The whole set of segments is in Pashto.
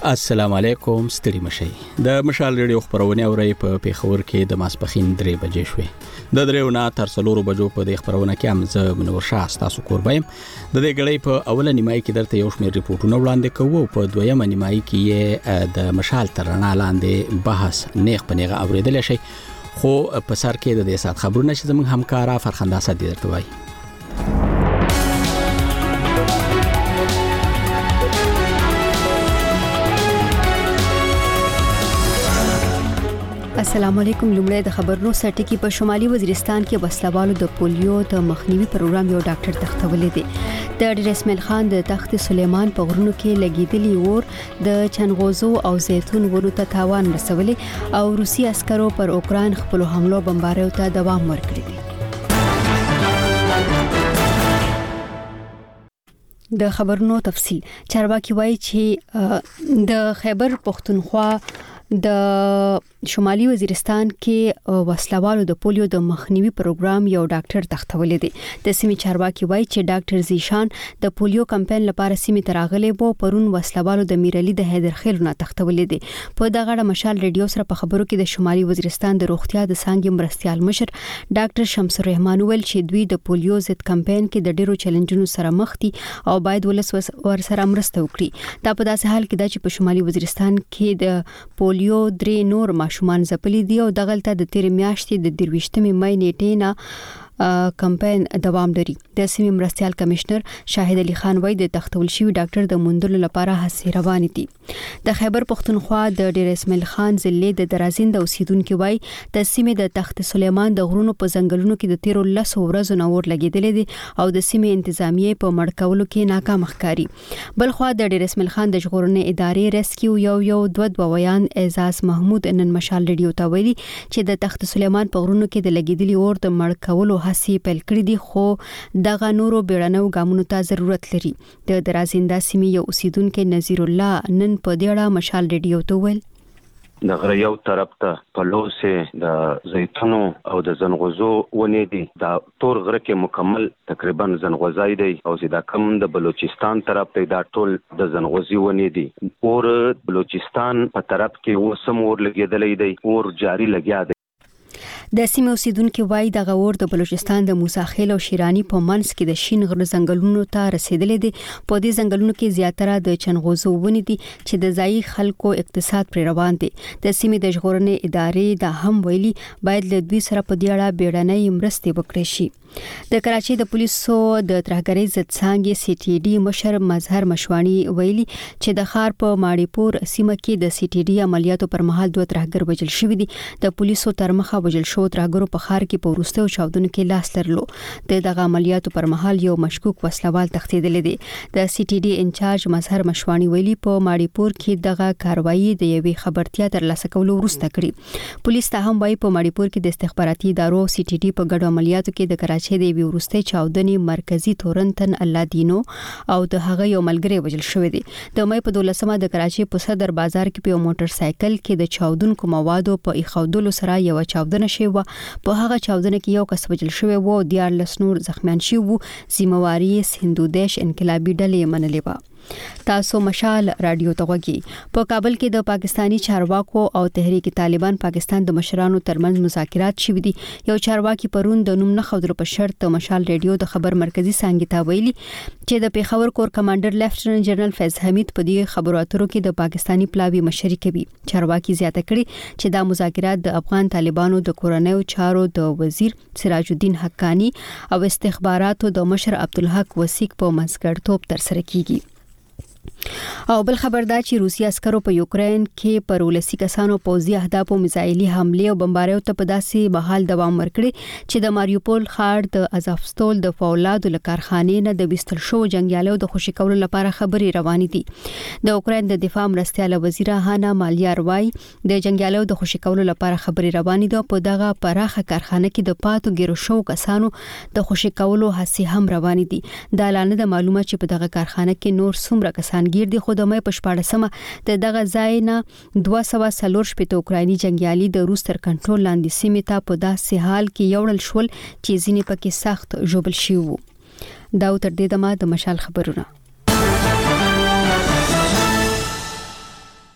السلام علیکم، ستړي مشي. د مشال ریډیو خبرونه اوري په پیښور کې د ماسپخین 3 بجې شوې. د دریونه تر 4 بجو په د خبرونه کې هم زه منور شاه تاسو کوربایم. د دې غړې په اوله نیمای کې درته یو شمېر ریپورتونه وړاندې کوو، په دویمه نیمای کې د مشال تر رڼا لاندې بحث نیغ په نیغه اوریدل شي. خو په سر کې د دې سات خبرونه چې زموږ همکارا فرخنده صدی درته وایي. السلام علیکم. لومړی د خبرونو سرټکی په شمالي وزیرستان کې وسلوالو د پولیو د مخنیوي پروګرام یو ډاکټر تختولې دي. د ډیر اسماعیل خان د تخت سلیمان په غرونو کې لګیدلی اور د چنغوزو او زیتون ورو ته تاوان رسولې او روسي عسکرو پر اوکران خپل حملو بمباریو ته دوام ورکړی دی. د خبرونو تفصیل. چارواکي وایي چې د خیبر پختونخوا د شمالي وزیرستان کې وسلوالو د پولیو د مخنیوي پروګرام یو ډاکټر تختولې دي. د سیمې چارواکي وایي چې ډاکټر زیشان د پولیو کمپاین لپاره سیمې تراغلي وو. پرون وسلوالو د میرعلی د حیدرخیل نه تختولې دي. په دغه اړه مشال ریډیو سره په خبرو کې د شمالي وزیرستان د روغتیا د څانګې مرستيال مشر ډاکټر شمس الرحمن ویل چې دوی د پولیو ضد کمپاین کې د ډیرو چیلنجونو سره مخ دي او باید ولس ور سره مرسته وکړي. دا په داسې حال کې ده چې په شمالي وزیرستان کې د پولیو 3 نور ماشومان زپلي دي او دغلته د تیر میاشتې د 23 مې نیټې نه کمپاین دوام لري. د سیمې مرستيال کمشنر شاهد علي خان وایي د تختول شوی ډاکټر د موندلو لپاره هڅې روانې دي. د خیبر پختونخوا د ډیر اسماعیل خان ضلع د درازند اوسیدونکو وایي د سیمې د تخت سلیمان د غرونو په ځنګلونو کې د 13 ورځې نور لګیدل دي او د سیمې انتظامیه په مړکولو کې ناکام ښکاري. بلخوا د ډیر اسماعیل خان د ژغورنې ادارې ریسکیو یو دوه ویان اعزاز محمود نن مشال ریډیو ته ویلي چې د تخت سلیمان په غرونو کې د لګیدلي اور د مړکولو هڅې پیل کړې دي، خو دغه نورو بیړنو ګامونو ته ضرورت لري. د درازنده سیمې یو اوسیدونکو نذیر الله نن په دې اړه مشال ریډیو ته ویل د غره یو طرف ته پلوسه د زیتونو او د زنغوزو ونې دي. دا تور غره کې مکمل تقریبا زنغوزای دی او دا کم د بلوچستان طرف ته دا ټول د زنغوزي ونې دي. اور بلوچستان په طرف کې وسم اور لګیدلې دی، اور جاری لګیا دی. د سیمې اوسیدونکو وایي د غور د بلوچستان د موساخیل او شیرانی په منځ کې د شین غر ځنګلونو ته رسیدلې دي. په دې ځنګلونو کې زیاتره د چنغوزو ونې دي چې د ځایي خلکو اقتصاد پر روان دي. د سیمې د ژغورنې ادارې د هم ویلي باید له دوی سره په دې اړه بیړنۍ مرستې وکړي شي. د کراچۍ د پولیسو د ترهګرۍ ضد څانګې سی ټي ډي مشر مظهر مشوانی ویلي چې د ښار په ماړیپور سیمه کې د سی ټي ډي عملیاتو پر مهال 2 ترهګر وژل شوی دي. د پولیسو تر مخه وژل شو ترهګرو په ښار کې په وروستیو چاودنو کې لاس لرلو. دغه عملیاتو پر مهال یو مشکوک وسلوال تښتیدلی دی. د سی ټي ډي انچارج مظهر مشوانی ویلي په ماړیپور کې دغه کاروایی د یوې خبرتیا تر لاسه کولو وروسته کړي. پولیس ته هم وایي په ماړیپور کې د استخباراتي ادارو سی ټي ډي په ګډو عملیاتو کې د کراچۍ د وی ورسته چاودنې مرکزی تورنتن الادینو او د هغه یو ملګری وژل شوی دی. د مې په 12مه د کراچۍ په صدر بازار کې په موټر سایکل کې د چاودونکو موادو په اخودلو سره یو چاودنه شوی و. په هغه چاودنه کې یو کس وژل شوی و او 14 نور زخمیان شوی وو. ذمہواری هندو دیش انقلابی ډلې منلې و. تاسو مشال رادیو ته وګورئ. په کابل کې د پاکستانی چارواکو او تحریک طالبان پاکستان د مشرانو ترمنځ مذاکرات شوي دي. یو چارواکي پرون د نوم نه خبرو په شرط مشال ریډیو د خبر مرکزی څنګه تا ویلي چې د پیښور کور کمانډر لیفټننټ جنرال فیض حمید په دې خبرو اترو کې د پاکستانی پلاوی مشري کوي. چارواکي زیاته کړي چې دا مذاکرات د افغان طالبانو د کورنیو چارو د وزیر سراج الدین حقانی او استخباراتو د مشر عبدالحق وسیق په منځګړیتوب ترسره کیږي. او بل خبردار چې روسي عسکرو په یوکرين کې پر ولسی کسانو پوځي اهداف او میزایلي حمله او بمباریو ته په داسې بحال دوام ورکړي چې د ماریوپول ښار د ازافستول د فولادو لکارخانې نه د وستل شو جنگیالو د خوشی کولو لپاره خبري روانې دي. د اوکرين د دفاع مرستياله وزیر هانا مالیار وای د جنگیالو د خوشی کولو لپاره خبري روانې ده. په دغه پراخه کارخانه کې د پاتو ګیرو شو کسانو د خوشی کولو هڅې هم روانې دي. د اعلان د معلومات چې په دغه کارخانه کې نور څومره کسان ګیر دي خو د مې په 14مه د دغه ځای نه 240 اوکرایني جنگیالي د روس تر کنټرول لاندې سیمې ته په داسې حال کې یوړل شول چې ځینې پکې سخت ژوبل شوي وو. دا تر دې دمه د مشال خبرونه.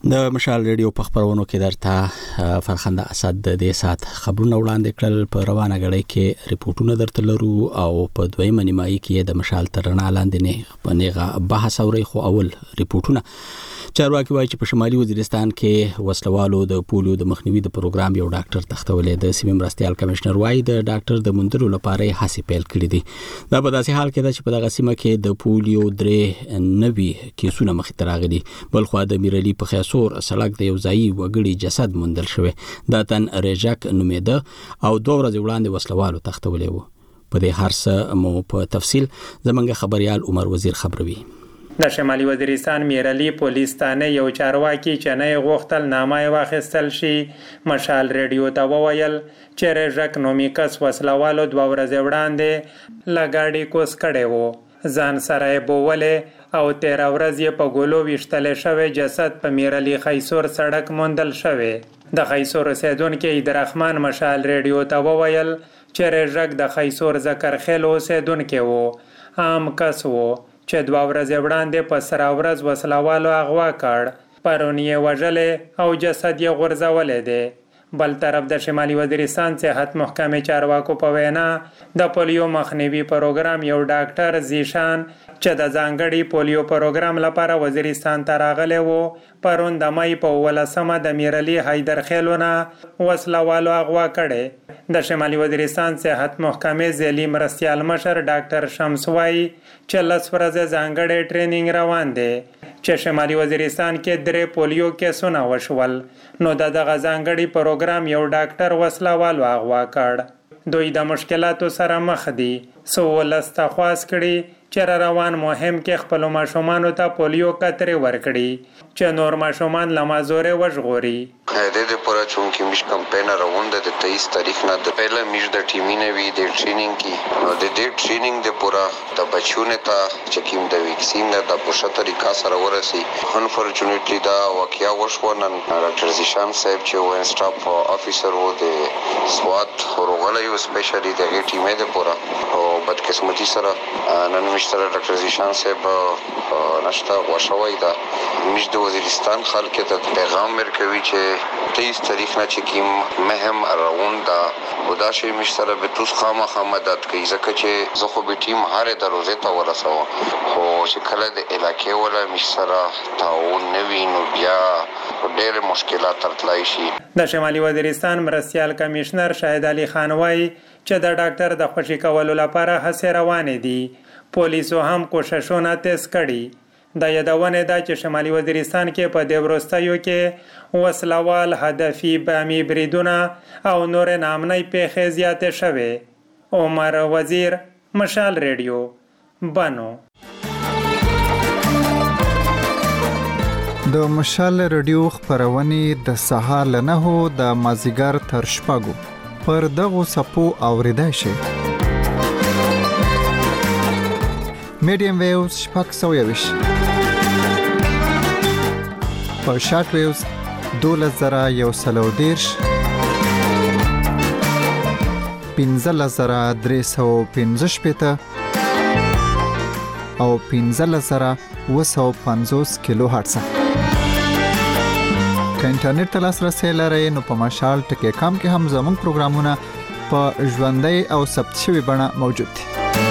د مشال ریډیو په خبرونو کې درته فرخنده اسد د دې سات خبرونه وړاندې کړل. په روانه غړي کې ریپورتونه درته لرو او په دویمه نیمایي کې د مشال ترنا لاندې نه په نیغه بحث اوري. خو اول ریپورتونه چارواکي وایي چې په شمالي وزیرستان کې وسلوالو د پولیو د مخنیوي د پروګرام یو ډاکټر تختولې. د سیمې مرستيال کمشنر وایي د ډاکټر د مندلو لپاره هڅې پیل کړې دي. دا په داسې حال کې ده چې په دغه سیمه کې د پولیو 3 نوي کیسونه مخې ته راغلي. بلخو د میرلی په خیاسور سړک د یو ځای وګړي جسد موندل شوی. دا تن رجاک نومېده او 2 ورځې وړاندې وسلوالو تختولې وو. په دې هر څه مو په تفصیل زمونږ خبريال عمر وزیر خبروي. د شمالي وزیرستان میرلی پولیس تانه یو چارواکي چې نه غوښتل نامه واخیستل شي مشال ریډیو ته وویل چې رجاک نومي کس وسلوالو 2 ورځې وړاندې لګاډي کوس کړي وو. ځان سره بوله او 13 ورځې په ګولو وشتل شوی جسد په میرلی خیسور سړک موندل شوی. د خیسور اوسیدونکو عبدالرحمن مشال ریډیو ته وویل چې رجاک د خیسور ذکر خیل اوسیدونکو وو. عام کس وو چې 2 ورځې وړاندې په سره ورځ وسلوالو اغوا کړ. پرون یې وژلې او جسد یې غورځولې دی. بل طرف د شمالي وزیرستان صحت محکمې چارواکو په وینا د پولیو مخنیوي پروګرام یو ډاکټر زیشان چې د ځانګړي پولیو پروګرام لپاره وزیرستان ته راغلی وو پرون د مای په 18مه د میرلی حیدر خیلونه وسلوالو اغوا کړي. د شمالي وزیرستان صحت محکمې ځلی مرستيال مشر ډاکټر شمس وای چې 10 ورځې ځانګړي ټریننګ روان دی چې شمالي وزیرستان کې 3 پولیو کیسونه وشول. نو دغه ځانګړي پروګرام یو ډاکټر وسلوالو اغوا کړ. دوی د مشکلاتو سره مخ دي. سو ولسته خواست کړي چې روان مهم کې خپل ماشومان ته پولیو کترې ورکړي چې نور ماشومان لمازورې وژغوري. د پورا چونکی مش کمپاین راوند د 23 تاریخ نه د پهله مش د ټیمینه وی د ټریننګ کی نو د دې ټریننګ د پورا د بچونه ته چې کیم د ویکسین د پوښتنه طریقه سره ورسي. انفورچونټلی دا واقعیا وشونن ډاکټر زیشان صاحب چې وین سټاف افیسر وو د سوات ورغلې سپیشلی د ټیمه د پورا او بدقسمتي سره نن مشتره ډاکټر زیشان صاحب نشتا غوښوي دا مش د وزیرستان خلک ته پیغام ورکوي چې 23 تاریخ نه چې کیم مهم راوند دا شی مشتره به توس خامخا مدد کوي ځکه چې زه خو به ټیم هر دروازه ته ورسو خو چې کله د علاقې ولا مشتره تعاون نوي نو بیا ډېر مشکلات ترتلای شي. د شمالي وزیرستان مرستيال کمشنر شاهد علي خان وای چې د ډاکټر د خوشي کولو لپاره هڅې روانې دي. پولیسو هم کوششونه تیز کړي. د یادونه ده چې شمالي وزیرستان کې په د ورستیو کې وسلوال هدفي بامي بریدونه او نور نامنۍ پیښې زیاتې شوې. عمر وزیر مشال ریډیو بانو. د مشال ریډیو خبرونه د سهار له 9 د مازیګر تر شپږو پر دغه سپو اوریدای شي. میډیم ویوز شپږ سویوش په شارټ ویوز 12110 15315 او 15750 کیلو هرتز. که انټرنیټ ته لاسرسي لرئ نو په مشال ټکی کام کې هم زموږ پروګرامونه په ژوندۍ او ثبت شوی بڼه موجود دي.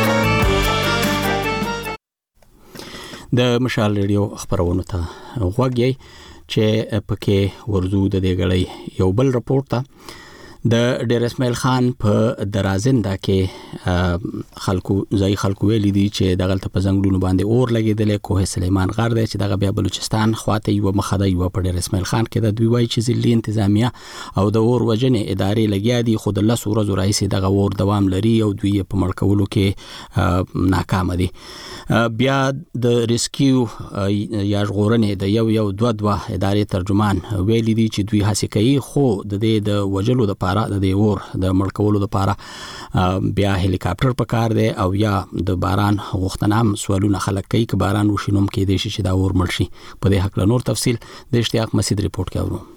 د مشال ریډیو خبرونه ته غوږی چې پکې ورزو د دې غړي یو بل رپورت ته د ډیر اسماعیل خان په درازنده کې خلکو ویلي دي چې دغه په زنګلونو باندې اور لګیدل. کوه سلیمان غر دی چې دغه بیا بلوچستان خواته یو مخده یو په ډیر اسماعیل خان کې د دوی وایي چې ځلې انتظامیه او د اور وجنې ادارې لګیا دي خو د 10 ورځې راځي دغه اور دوام لري او دوی په مړکولو کې ناکام دي. بیا د ریسکیو یا ژغورنې د یو دوه ادارې ترجمان ویلي دي چې دوی هڅه کوي خو د دې د وجلو د د دې اور د مړکولو لپاره بیا هلیکاپټر پکار دی او یا د باران غوښتنام سوالونه خلک کوي چې باران وشینوم کې دي چې دا اور مړ شي. په دې حق له نور تفصیل د اشتیاق مسجد ریپورت کې اورو.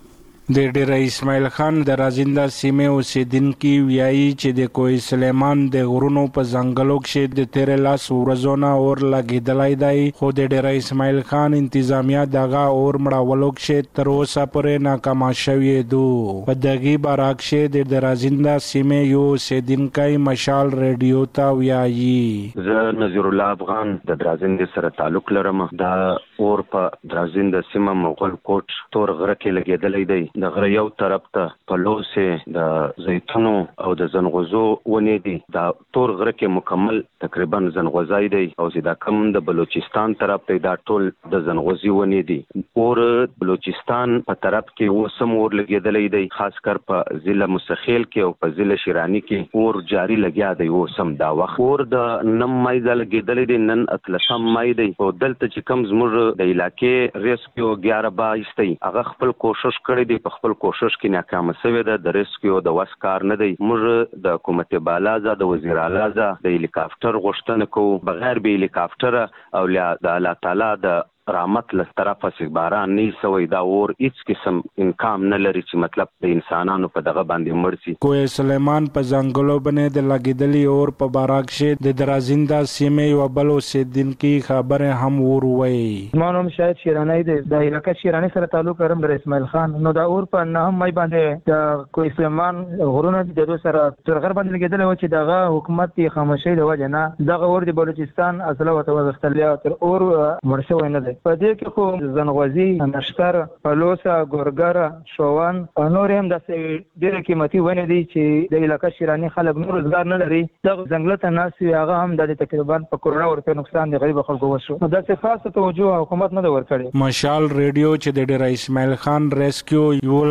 د ډیر اسماعیل خان د رازنده سیمه اوسیدونکي ویایي چې د کوه سلیمان د غرونو په ځنګلو کې د تیر لاس ورځونه اور لګیدلای دی، خو د ډیر اسماعیل خان انتظامیه دغه اور مړولو کې تر اوسه پورې ناکام شوی دی. په دغه برعکس د رازنده سیمه یو اوسیدونکی مشال ریډیو ته ویایي: زه نذیر الله افغان د رازنده سره تعلق لرم. دا اور په رازنده سیمه مغل کوټ تور غره کې لګیدلې دی. د غره یو طرف ته پلوسه د زیتونو او د زنغوزو ونې دي. دا تور غره کې مکمل تقریبا زنغوزای دی او دا کم د بلوچستان طرف ته دا ټول د زنغوزي ونې دي. اور بلوچستان په طرف کې وسم اور لګیدلې دی، خاص کر په ضلع مسخیل کې او په ضلع شیرانی کې اور جاری لګیا دی. وسم دا وخت اور د نم مای د لګیدلې دی، نن اتلسم مای دی او دلته چې کم زموږ د علاقې ریسکیو 11 بایستي هغه خپل کوشش کړی دی، په خپل کوشش کې ناکام شوی دی. د ریسکیو د واس کار نه دی. موږ د حکومت بالا د وزیر اعلی د هلیکاپټر غوښتنه کوو، بغیر به هلیکاپټر او د الله تعالی د رحمت له طرفه چې باران نه سوی دا اور هیڅ قسم امکان نه لري چې مطلب د انسانانو په دغه باندې مړ شي. کوه سلیمان په ځنګلو باندې د لګیدلی اور په برعکس د درازنده سیمه یو بل اوسیدونکي خبره هم وروي. ما نوم شاید شیرانی دی، د علاقې شیرانی سره تعلق لرم د اسماعیل خان. نو دا اور په نه مې باندې د کوه سلیمان غرونه د دوی سره تر غرب باندې لګیدل و چې دغه حکومت یې خاموشي د وجه نه دغه اور د بلوچستان اصله وته وختلیا تر اور مړ شوی نه دی. په دې کې خو زنغوزي، نشتر، پلوسه، ګورګر، شوان او نور هم داسې ډېرې قیمتي ونې دي چې د علاقې شیرانی خلک نور روزګار نه لري. دغه ځنګله ته ناست وي، هغه هم د تقریبا په کروڑه روپۍ نقصان د غریب خلکو وشو. داسې خاصه توجه حکومت نه ده ورکړې. مشال ریډیو چې د ډیر اسماعیل خان ریسکیو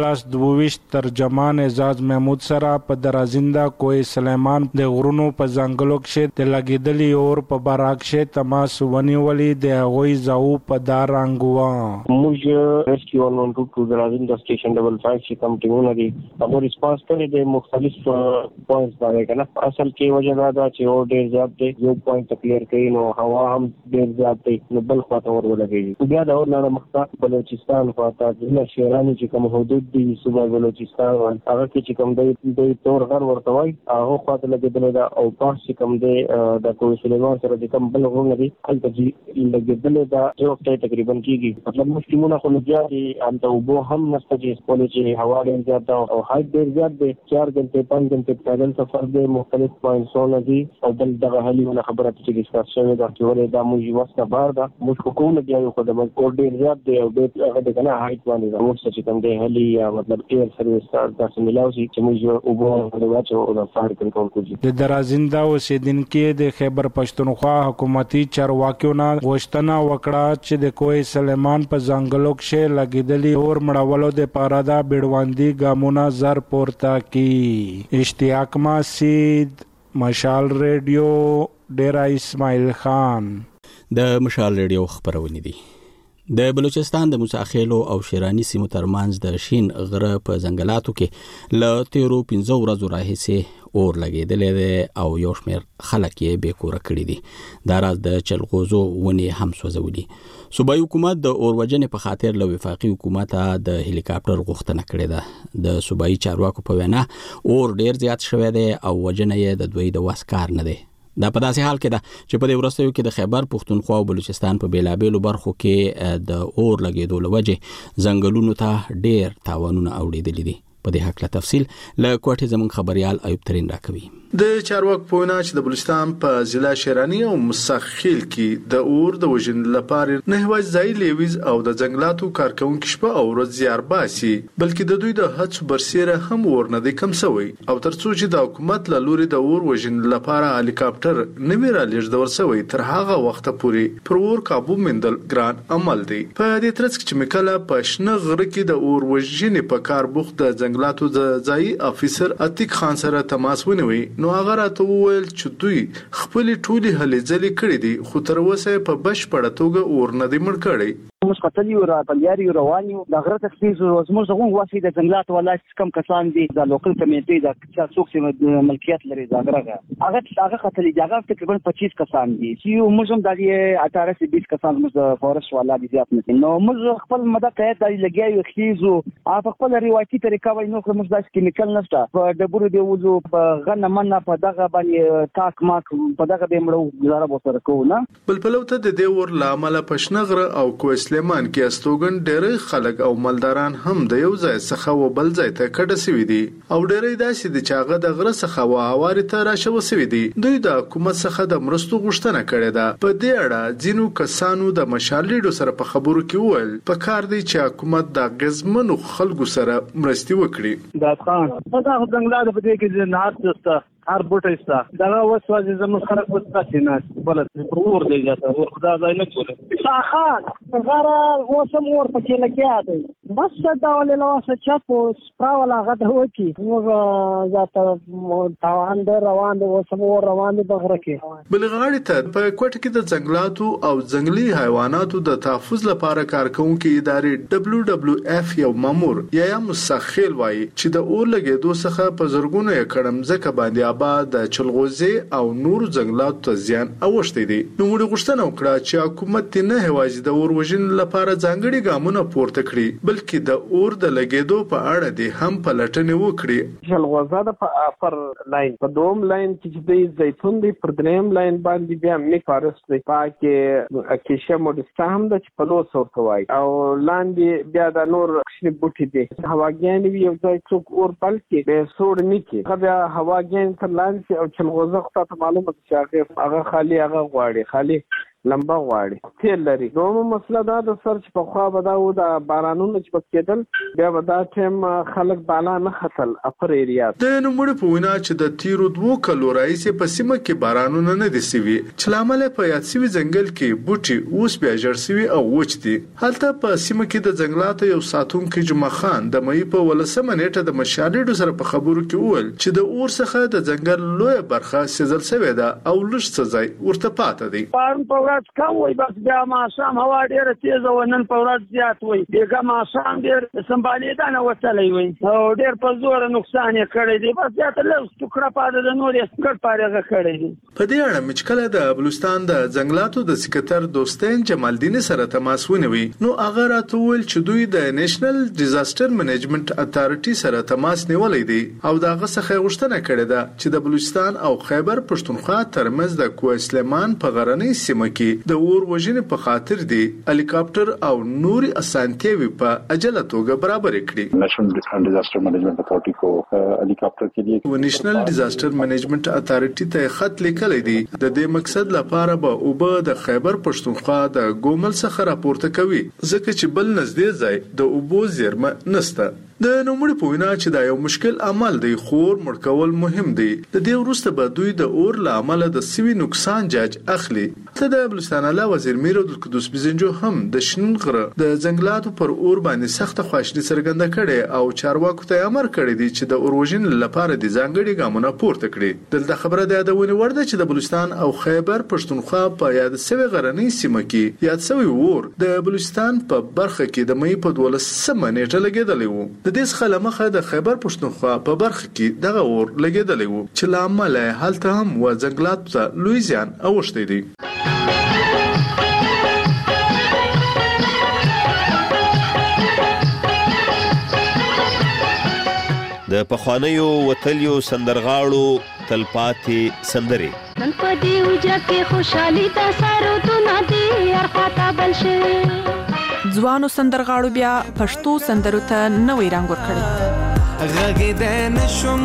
22 ترجمان اعزاز محمود سره په درازنده کوه سلیمان د غرونو په ځنګلو کې د لګیدلی اور په برعکس تماس ونیولې د هغوی ځاو په دارنګوا. موږ ریسکیو 112 درازنده سټیشن ډبل 5 چې کوم ټیمونه دي هغه ریسپانس کړي د مختلف پوینټس باندې کنه. اصل کې وجه دا چې اور ډیر زیات دی، یو پوینټ کلیر کړي نو هوا هم ډیر زیات دی، نو بل خواته اور ولګي. بیا دا اور نه مخته بلوچستان خواته د شیرانی چې کوم حدود دي صوبه بلوچستان هغه کې چې کوم د تور غر ورته وای هغه خواته لګیدل دا او پاس چې کوم د کوه سلیمان سره د کوم بل غرونه دي هلته چې لګیدل دا یو تقریبا کیږي. مطلب مشکلونه خو نه دي، انته وبو هم نشته چې کولې چې هوا ډیر زیات او هایټ ډیر زیات دی. 4 غنټې 5 غنټې پیدل سفر دی، مختلف پوینټونه دي او بل دغه هلیونه خبره چې ډیسکس شوې ده چې ولې دا موږ واسطه بار ده موږ کوم نه دی خو د مکو ډیر زیات دی او هغه د کنه هایټ باندې دا موږ چې کوم دی هلی یا مطلب ایر سرویس تاسو ملاوي چې موږ وبو د واچو او د فایر کنټرول کوي. د درازنده اوسیدونکي د خیبر پښتونخوا حکومتي چارواکیو نه غوښتنه وکړه چې د کوه سلیمان په ځنګلو کې لګیدلی اور مړولو د پاره دا بیړوندي ګامونه زر پورته کی. اشتیاق مسید، مشال ریډیو، ډیر اسماعیل خان. د مشال ریډیو خبرونه دي. د بلوچستان د موساخیلو او شیرانی سیمو ترمنځ د شین غره په ځنګلاتو کې ل 15 ورځې راهیسې اور لګیدلې ده او یو شمېر خلک یې بې کوره کړي دي. دا راز د چلغوزو ونې هم سوځولي. صوبایي حکومت د اور وژنې په خاطر له وفاقي حکومت د هلیکاپټر غوښتنه کړې ده. د صوبایي چارواکو په وینا اور ډیر زیات شوی دی او وژنه یې د دوی د واس کار نه دی. دا په داسې حال کې ده چې په دې وروستیو کې د خیبر پښتونخوا او بلوچستان په بیلابیلو برخو کې د اور لګیدو له وجې ځنګلونو ته ډیر تاوانونه اوریدلي دي. په دې حق له تفصیل له کوټې زموږ خبريال ایوب ترين راکوي. د چارواک په وینا چې د بلوچستان په ضلع شیرانی او مسخیل کې د اور د وژنې لپاره نه یوازې ځای لیویز او د ځنګلاتو کارکونکو شپه او ورځ زیار باسي بلکې د دوی د هڅو برسیره هم اور نه دی کم شوی او ترڅو چې د حکومت له لوري د اور وژنې لپاره هلیکاپټر نه ویرا لږ شوی تر هغه وخت پورې پر اور قابو مندل ګران عمل دی. په دې ترڅ کې چې مکله په شنه غره کې د اور وژنې په کار بوخت د ځنګلاتو د ځای افیسر عتیق خان سره تماس ونیوي نو هغه راته وویل چې دوی خپل ټولي هلې ځلې کړې دي خو تر اوسه په بشپړه توګه اور نه دی مړ کړی. موږ قتل یو را بلیاري روان یو د غره تخصیص زموږ دغه واسي د جنگلات ولایت کم کسان دي د لوکل کمیټې د څوک چې ملکیت لري دا غره هغه قتل دي هغه تقریبا 25 کسان دي چې موږ هم د 18 سے 20 کسان موږ د فورست والا دي زیات نه نو موږ خپل مدد ته د لګیاو خيزو په خپل روایتي طریقه وای نو موږ د کیمیکل نشته په ډبرو دی وځو په غنه منه په دغه باندې تاک ماک په دغه به مړو گزاره وسره کوو نه بلپلو ته د دې ور لامل پښنغره او کوه سلیمان کې استوګن ډېر خلک او مالداران هم د یو ځای څخه و بل ځای ته کډه سوي دي او ډېر داسې د چاغه د غره څخه و هواري ته راشو سوي دي دوی د حکومت څخه د مرستو غوښتنه کړې ده په دې اړه ځینو کسانو د مشالېډو سره په خبرو کې وویل په کار دی چې حکومت د غزمنو خلکو سره مرستي وکړي دا ځان دا څنګه د دې کې نه هڅه هر بوټي ستا دا وسوځي زموږ خلک وساتي نه بلد ور دی ځاته ور خدا ځای نه کوله صاحب غره وسم ور پکې لګیا بس دا ولې لواسه چاپو سپراولا غته وکی موږ ذاته تاوان در روان دي وسم ور روان دي بغره کې بلغاړي ته په کوټه کې د ځنګلاتو او ځنګلي حیواناتو د تحفظ لپاره کارکونکو ادارې WWF یو مامور یا مسخیل وایي چې د اور لګېدو څخه په زرګونو کړم ځکه باندې د چلغوزي او نور ځنګلاتو ته زیان اوښتي دي نو موږ غوښتنه وکړه چې حکومت نه هوازي د اور وژنې لپاره ځانګړي ګامونه پورته کړي بلکې د اور د لګېدو په اړه دي هم پلټنې وکړي چلغوزه د پر لاین په دوم لاین کې د زیتون دی پر دریم لاین باندې بیا ملي فارست دی پاکه اکیشیا موډستا هم د چپلو څورته وای او لاندې بیا د نور کښنی بوټي دي هواګان وی یو ځای څوک اور بلکې به سوړ نه کی بیا هواګان لانسی او چلغوزه خو ته معلومه چې هغه خالی هغه غواړي خالی لمبا غواړي تیل لري دومره مسله دا د سر چې په خوا به دا و د بارانونو چې پکېدل بیا به دا ټیم خلک بالا نه خطل اپر ایریا د نوموړي په وینا چې د تیرو 2 کلو راځي په سیمه کې بارانونه نه دي سوي چې لامل په یاد سوي ځنګل کې بوټي اوس بیا جوړ سوي او وچتي هلته په سیمه کې د ځنګلاتو یو ساتونکو جمعه خان د مې په ولسمه نیټه د مشالېډو سره په خبرو کې وویل چې د اور څخه د ځنګل لوی برخه سیزل سوي ده او لږ څه ځای ورته پاتې دی کم وي بس بیا ماښام هوا ډیره تیزه و نن په ورځ زیات وي بیګا ماښام ډیر سمبالېدا نه وتلی وي او ډیر په زور نقصان یې کړی دی بس زیاته لږ ټوکړه پاته د نور یې ګډ پارېغه کړی دی په دې اړه چې کله د بلوچستان د ځنګلاتو د سکرټر دوستین جمالدین سره تماس ونیوي نو هغه راته ویل چې دوی د نېشنل ډیزاستر منیجمنت اتارټي سره تماس نیولې دي او دغه څخه غوښتنه کړې ده چې د بلوچستان او خیبر پښتونخوا ترمنځ د کوه سلیمان په غرنۍ سیمه کې د اور وژنې په خاطر دی هلیکاپټر او نوري اسانتیاوي په عجله توګه برابر کړي نیشنل ډیزاستر منیجمنٹ اتارټي کو هلیکاپټر کې دی نیشنل ډیزاستر منیجمنٹ اتارټي ته خط لیکل دی د دې مقصد لپاره به اوبه د خیبر پښتونخوا د ګومل څخه راپورته کوي ځکه چې بل نږدې ځای د اوبو زیرمه نشته د نوموړي په وینا چې دا یو مشکل عمل دی خور مړ کول مهم دی د دې وروسته به دوی د اور له امله د سوي نقصان جاج اخلي ته د بلوچستان اعلی وزیر میر عبدالقدوس بزنجو هم د شنن غره د ځنګلاتو پر اور باندې سخت خواشنی څرګنده کړي او چارواکو ته امر کړی دی چې د اور وژنې لپاره د ځانګړي ګامونه پورته کړي دلته خبره ده د ونی ورده چې د بلوچستان او خیبر پښتونخوا په یاد سوي غرنۍ سیمه کې یاد سوي اور د بلوچستان په برخه کې د مې په 12 نیټه لګیدلی وو د دې څخه لمخه د خیبر پښتونخوا په برخه کې دغه اور لګیدلی وو چې لامل هلته هم و ځنګلات ته لوی زیان اوښتی دی د پخوانیو وتلیو سندرغاړو تلپاتې سندرې نن په دې وجه کې خوشحالي د سارودونه دي ارخواته بل شي ځوانو سندرغاړو بیا پښتو سندرو ته نوې رنګ ورکړی غږېدی نشم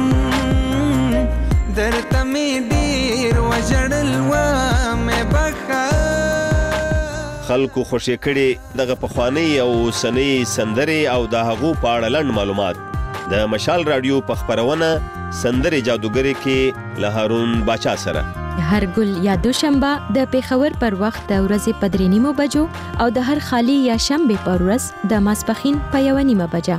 درته مې ډېر وژړل ومې بخښه خلکو خوشې کړي دغه پخوانۍ او اوسنۍ سندرې او د هغو په اړه لنډ معلومات د مشال رادیو په خپرونه سندرې جادوګرې کې له هارون باچا سره هر ګل یا دوشنبه د پیښور پر وخت د ورځې په 3:30 بجو او د هر خالی یا شنبه پر ورځ د ماسپښین په 1:30 بجه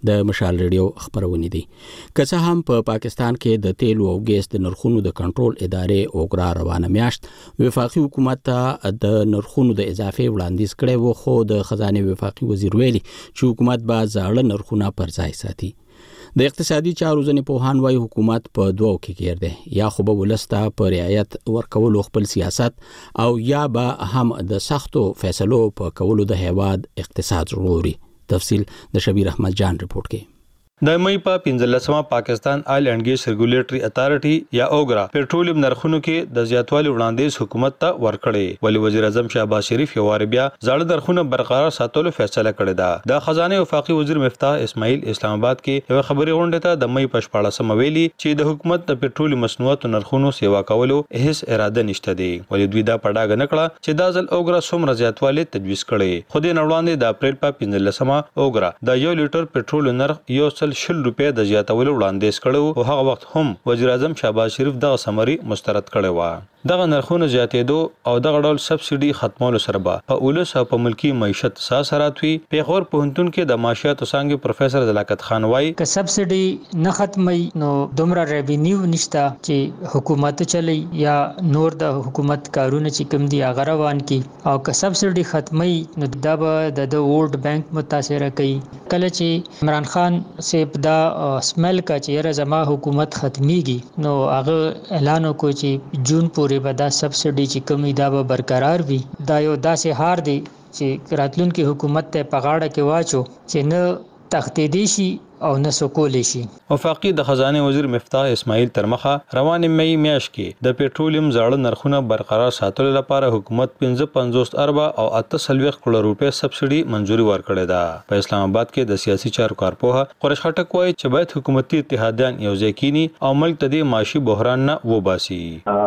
د مشال ریډیو خبرونه دي. که څه هم په پاکستان کې د تیلو او ګیس د نرخونو د کنټرول ادارې اوګرا روانه میاشت وفاقي حکومت ته د نرخونو د اضافه وړاندیز کړي وو، خو د خزانه وفاقي وزیر ویلي چې حکومت به زاړه نرخونه پر ځای ساتي. د اقتصادي چارو ځنې پوهان وايي حکومت په دوو کې ګیر دی، یا خو به ولسته په رعایت ورکولو خپل سیاست او یا به هم د سختو فیصلو په کولو د هیواد اقتصاد ژغوري. تفصیل د شبیر احمد جان رپورټ کې. د مې په 15مه پاکستان آیل اینڈ ګیس ریګولیټری اتھارټي یا اوګرا پېټرولیم نرخونو کې د زیاتوالي وړاندیز حکومت ته ورکړي، ولی وزیر اعظم شهباز شریف یو وار بیا زړه نرخونه برقرار ساتلو فیصله کړې ده. د خزانه وفاقي وزیر مفتاح اسماعیل اسلام آباد کې یو خبري غونډه ته د مې په 14مه ویلي چې د حکومت د پېټرولي مصنوعاتو نرخونو سیوا کولو هیڅ اراده نشته دی، ولی دوی دا پړاګ نه کړه چې دا ځل اوګرا څومره زیاتوالی تجویز کړي. خو د نړوندې د اپریل په 15مه اوګرا د 1 لیټر پېټرول نرخ 100 روپیا د زیاتولو وړاندیز کړو، او هغه وخت هم وزیر اعظم شهباز شریف دغه سمري مسترد کړی و. دغه نرخونه زیاتېدو او دغه ډول سبسيډي ختمولو سره به په ولس او په ملکی معیشت ساسرات وي. پیغور پوهنتون کې د معاشیاتو څانګې پروفیسور زلاکت خان وایي که سبسيډي نه ختمي نو دومره ریوینیو نشته چې حکومت چلی یا نور د حکومت کارونه چې کوم دي هغه روان کی، او که سبسيډي ختمي نو دا به د ورلد بانک متاثر کوي. کله چې عمران خان سیب دا سمل کا چې زما حکومت ختميږي نو هغه اعلان وکړ چې جون پورې به دا سبسيډي چې کومې دا به برقرار وي. دا یو داسې هار دی چې راتلونکي حکومت ته په غاړه کې واچو چې نه تختیدي شي او نه سکول شي. وفاقي د خزانه وزیر مفتاح اسماعیل ترمخه روان مې میاش کې د پېټرولیم زاړه نرخونه برقرار ساتلو لپاره حکومت 55 ارب او 38 کروڑ روپے سبسيډي منزوري ورکړې ده. په اسلام آباد کې د سیاسي چارو کارپوه قریش خټک وایي چې باید حکومتي اتحادیان یو ځای کینی او ملک ته د معاشي بحران نه وباسي.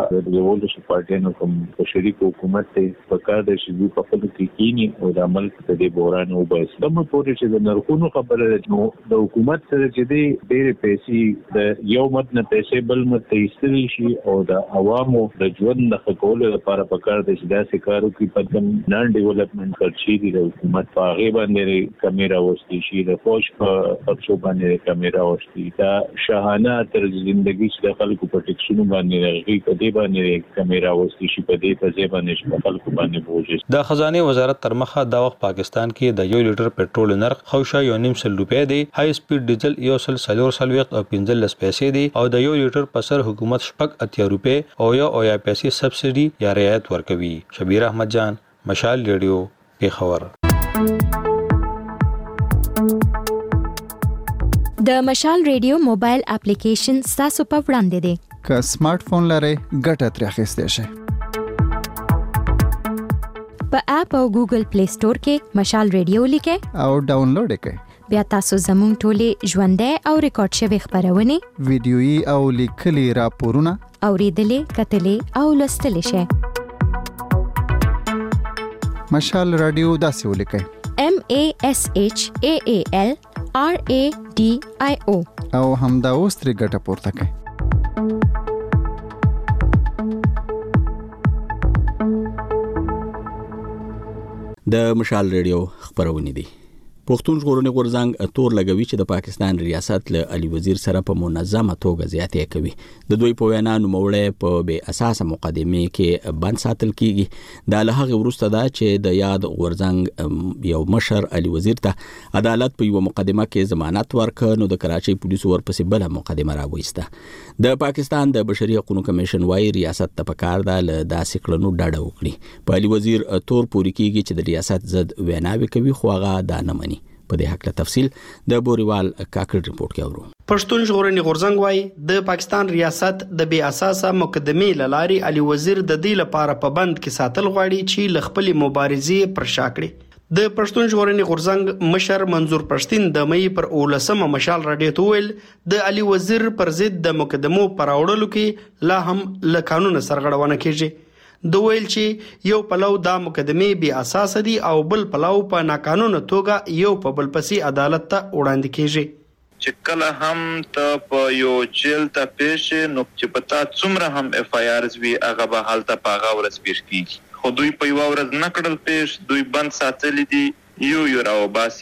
د ولسی پارټیانو کوم شریک حکومت ته پکار د شي په خپل کې کینی او د ملک ته د بحران وباسي. د مپورې چې د نرخونو خبره نو د حکومت سره چې دی ډېر پیسې د یو مت نه پیسې بل مت ته ایستلی شي او د عوامو د ژوند د ښه کولو لپاره پکار دی چې داسې کار وکړي په کوم نان ډیولپمنټ خرچې دي د حکومت په هغې باندې کمې راوستي شي، د فوج په خرچو باندې کمې راوستي، دا شاهانه طرز زندګي چې د خلکو په ټکسونو باندې هغې په دې باندې کمې راوستي شي، په دې په ځای باندې چې په خلکو باندې بوج. د خزانه وزارت تر مخه دا وخت پاکستان کې د 1 لیټر پېټرول نرخ خوشا 1.5 روپیا دی، های سپیډ ډیزل 140 او 15 پیسې دي، او د 1 لیټر په سر حکومت 80 روپے او یا پیسې سبسيډي یا رعایت ورکوي. شبیر احمد جان، مشال ریډیو، پیښور. د مشال ریډیو موبایل اپلیکیشن تاسو په وړاندې دی. که سمارټ فون لرئ ګټه ترې اخیستی شئ. په اپ او ګوګل پلی سٹور کې مشال ریډیو لیکئ او ډاونلوډ کړئ. بیا تاسو زموږ ټولې ژوندۍ او ریکارډ شوی خبرونه ویډیويي او لیکلي راپورونه اوریدلې، کتلې او لوستلې شئ. مشال رادیو داسې ولیکئ MASHAALRADIO او همدا اوس ترې ګټه پورته کړئ. د مشال ریډیو خبرونه دي. پښتون ژغورنې غورځنګ تور لګوي چې د پاکستان ریاست له علي وزیر سره په منظمه توګه زیاتې کوي. د دوی په وینا نوموړی په بې اساسه مقدمه کې بند ساتل کیږي. دا له هغه وروسته ده چې د یاد غورځنګ یو مشر علي وزیر ته عدالت په یو مقدمه کې ضمانت ورکړ، نو د کراچۍ پولیسو ورپسې بل مقدمه راوېسته. د پاکستان د بشري حقوقو کمیشن وايي ریاست ته پکار ده له داسې کړنو ډډه وکړي. په علي وزیر تور پوري کیږي چې د ریاست ضد ویناوي کوي، خو هغه دا نه مني. په دې حق له تفصیل د بوریوال کاکړ رپورت کې اورو. پښتون ژغورنې غورځنګ وايي د پاکستان ریاست د بې اساسه مقدمې لاري علي وزیر د دې لپاره په بند کې ساتل غواړي چې ل خپل مبارزې پر شا کړي. د پښتون ژغورنې غورځنګ مشر منظور پښتين د مې پر 19 مشال رادیو ته ویل د علي وزیر پر ضد د مقدمو پر اورلو کې لا هم له قانون سرغړونه کیږي. د ویل چې یو پلو دا مقدمه بی اساس دي او بل پلو په ناقانونه توګه یو په بل پسې عدالت ته وړاندې کیږي. چې کله هم ته په یو جیل ته پیښ نو چې پتا څومره هم اف آی آرز وی هغه به حالت په هغه ورځ پیښ کیږي. خو دوی په یو ورځ نه کړل پیښ، دوی بند ساتل دي یو راو باسي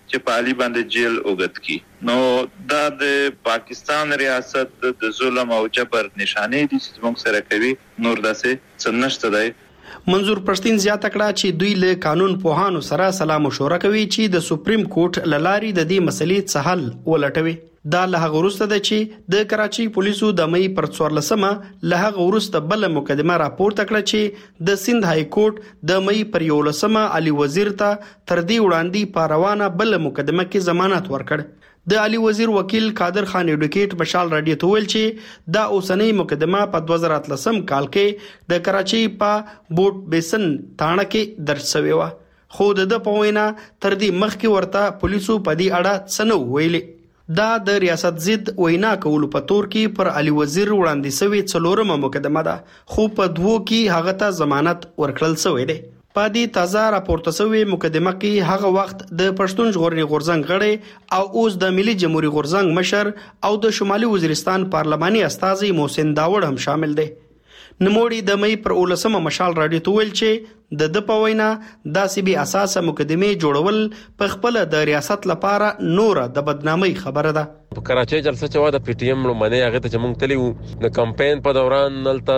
چې په علي باندې جیل اوږد کی. نو دا د پاکستان ریاست د ظلم او جبر نشانه دي چې موږ سره کوي، نور داسې څه نشته دی. منظور پښتين زیاته کړه چې دوی له قانون پوهانو سره سلا مشوره کوي چې د سپریم کورټ لاري د دې مسلې څه حل ولټوي. دا له هغه وروسته ده چې د کراچي پولیسو د مې پر 14مه له هغه وروسته بل مقدمه راپورته کړه چې د سند های کورټ د مې پر 11مه علي وزیر ته تر دې وړاندې په روانه بل مقدمه کې ضمانت ورکړ. د علي وزیر وکیل قادر خان ایډوکیټ مشال رادیو ته ویل چې دا اوسنۍ مقدمه په 2013 کال کې د کراچي په بوټ بیسن تاڼه کې درج شوې و، خو د په وینا تر دې مخکې ورته پولیسو په دې اړه څه نه ویلي. دا د ریاست ضد وینا کولو په تور کې پر علي وزیر وړاندې شوی 4مه مقدمه ده، خو په دوو کې هغه ته ضمانت ورکړل شوی دی. په دې تازه راپورته شوی مقدمه کې هغه وخت د پښتون ژغورنې غورځنګ غړی او اوس د ملي جمهوریت غورځنګ مشر او د شمالي وزیرستان پارلماني استازي محسن داوړ هم شامل دی. نموړي د مې پر 19مه مشال رادیو ته ویل چې د په وینا داسې بې اساسه مقدمې جوړول په خپل د ریاست لپاره نور د بدنامۍ خبره ده. په کراچۍ جلسه چې وا د پی ټی ایم لومړنۍ هغه ته چې مونږ تللی وو د کمپاین په دوران نلته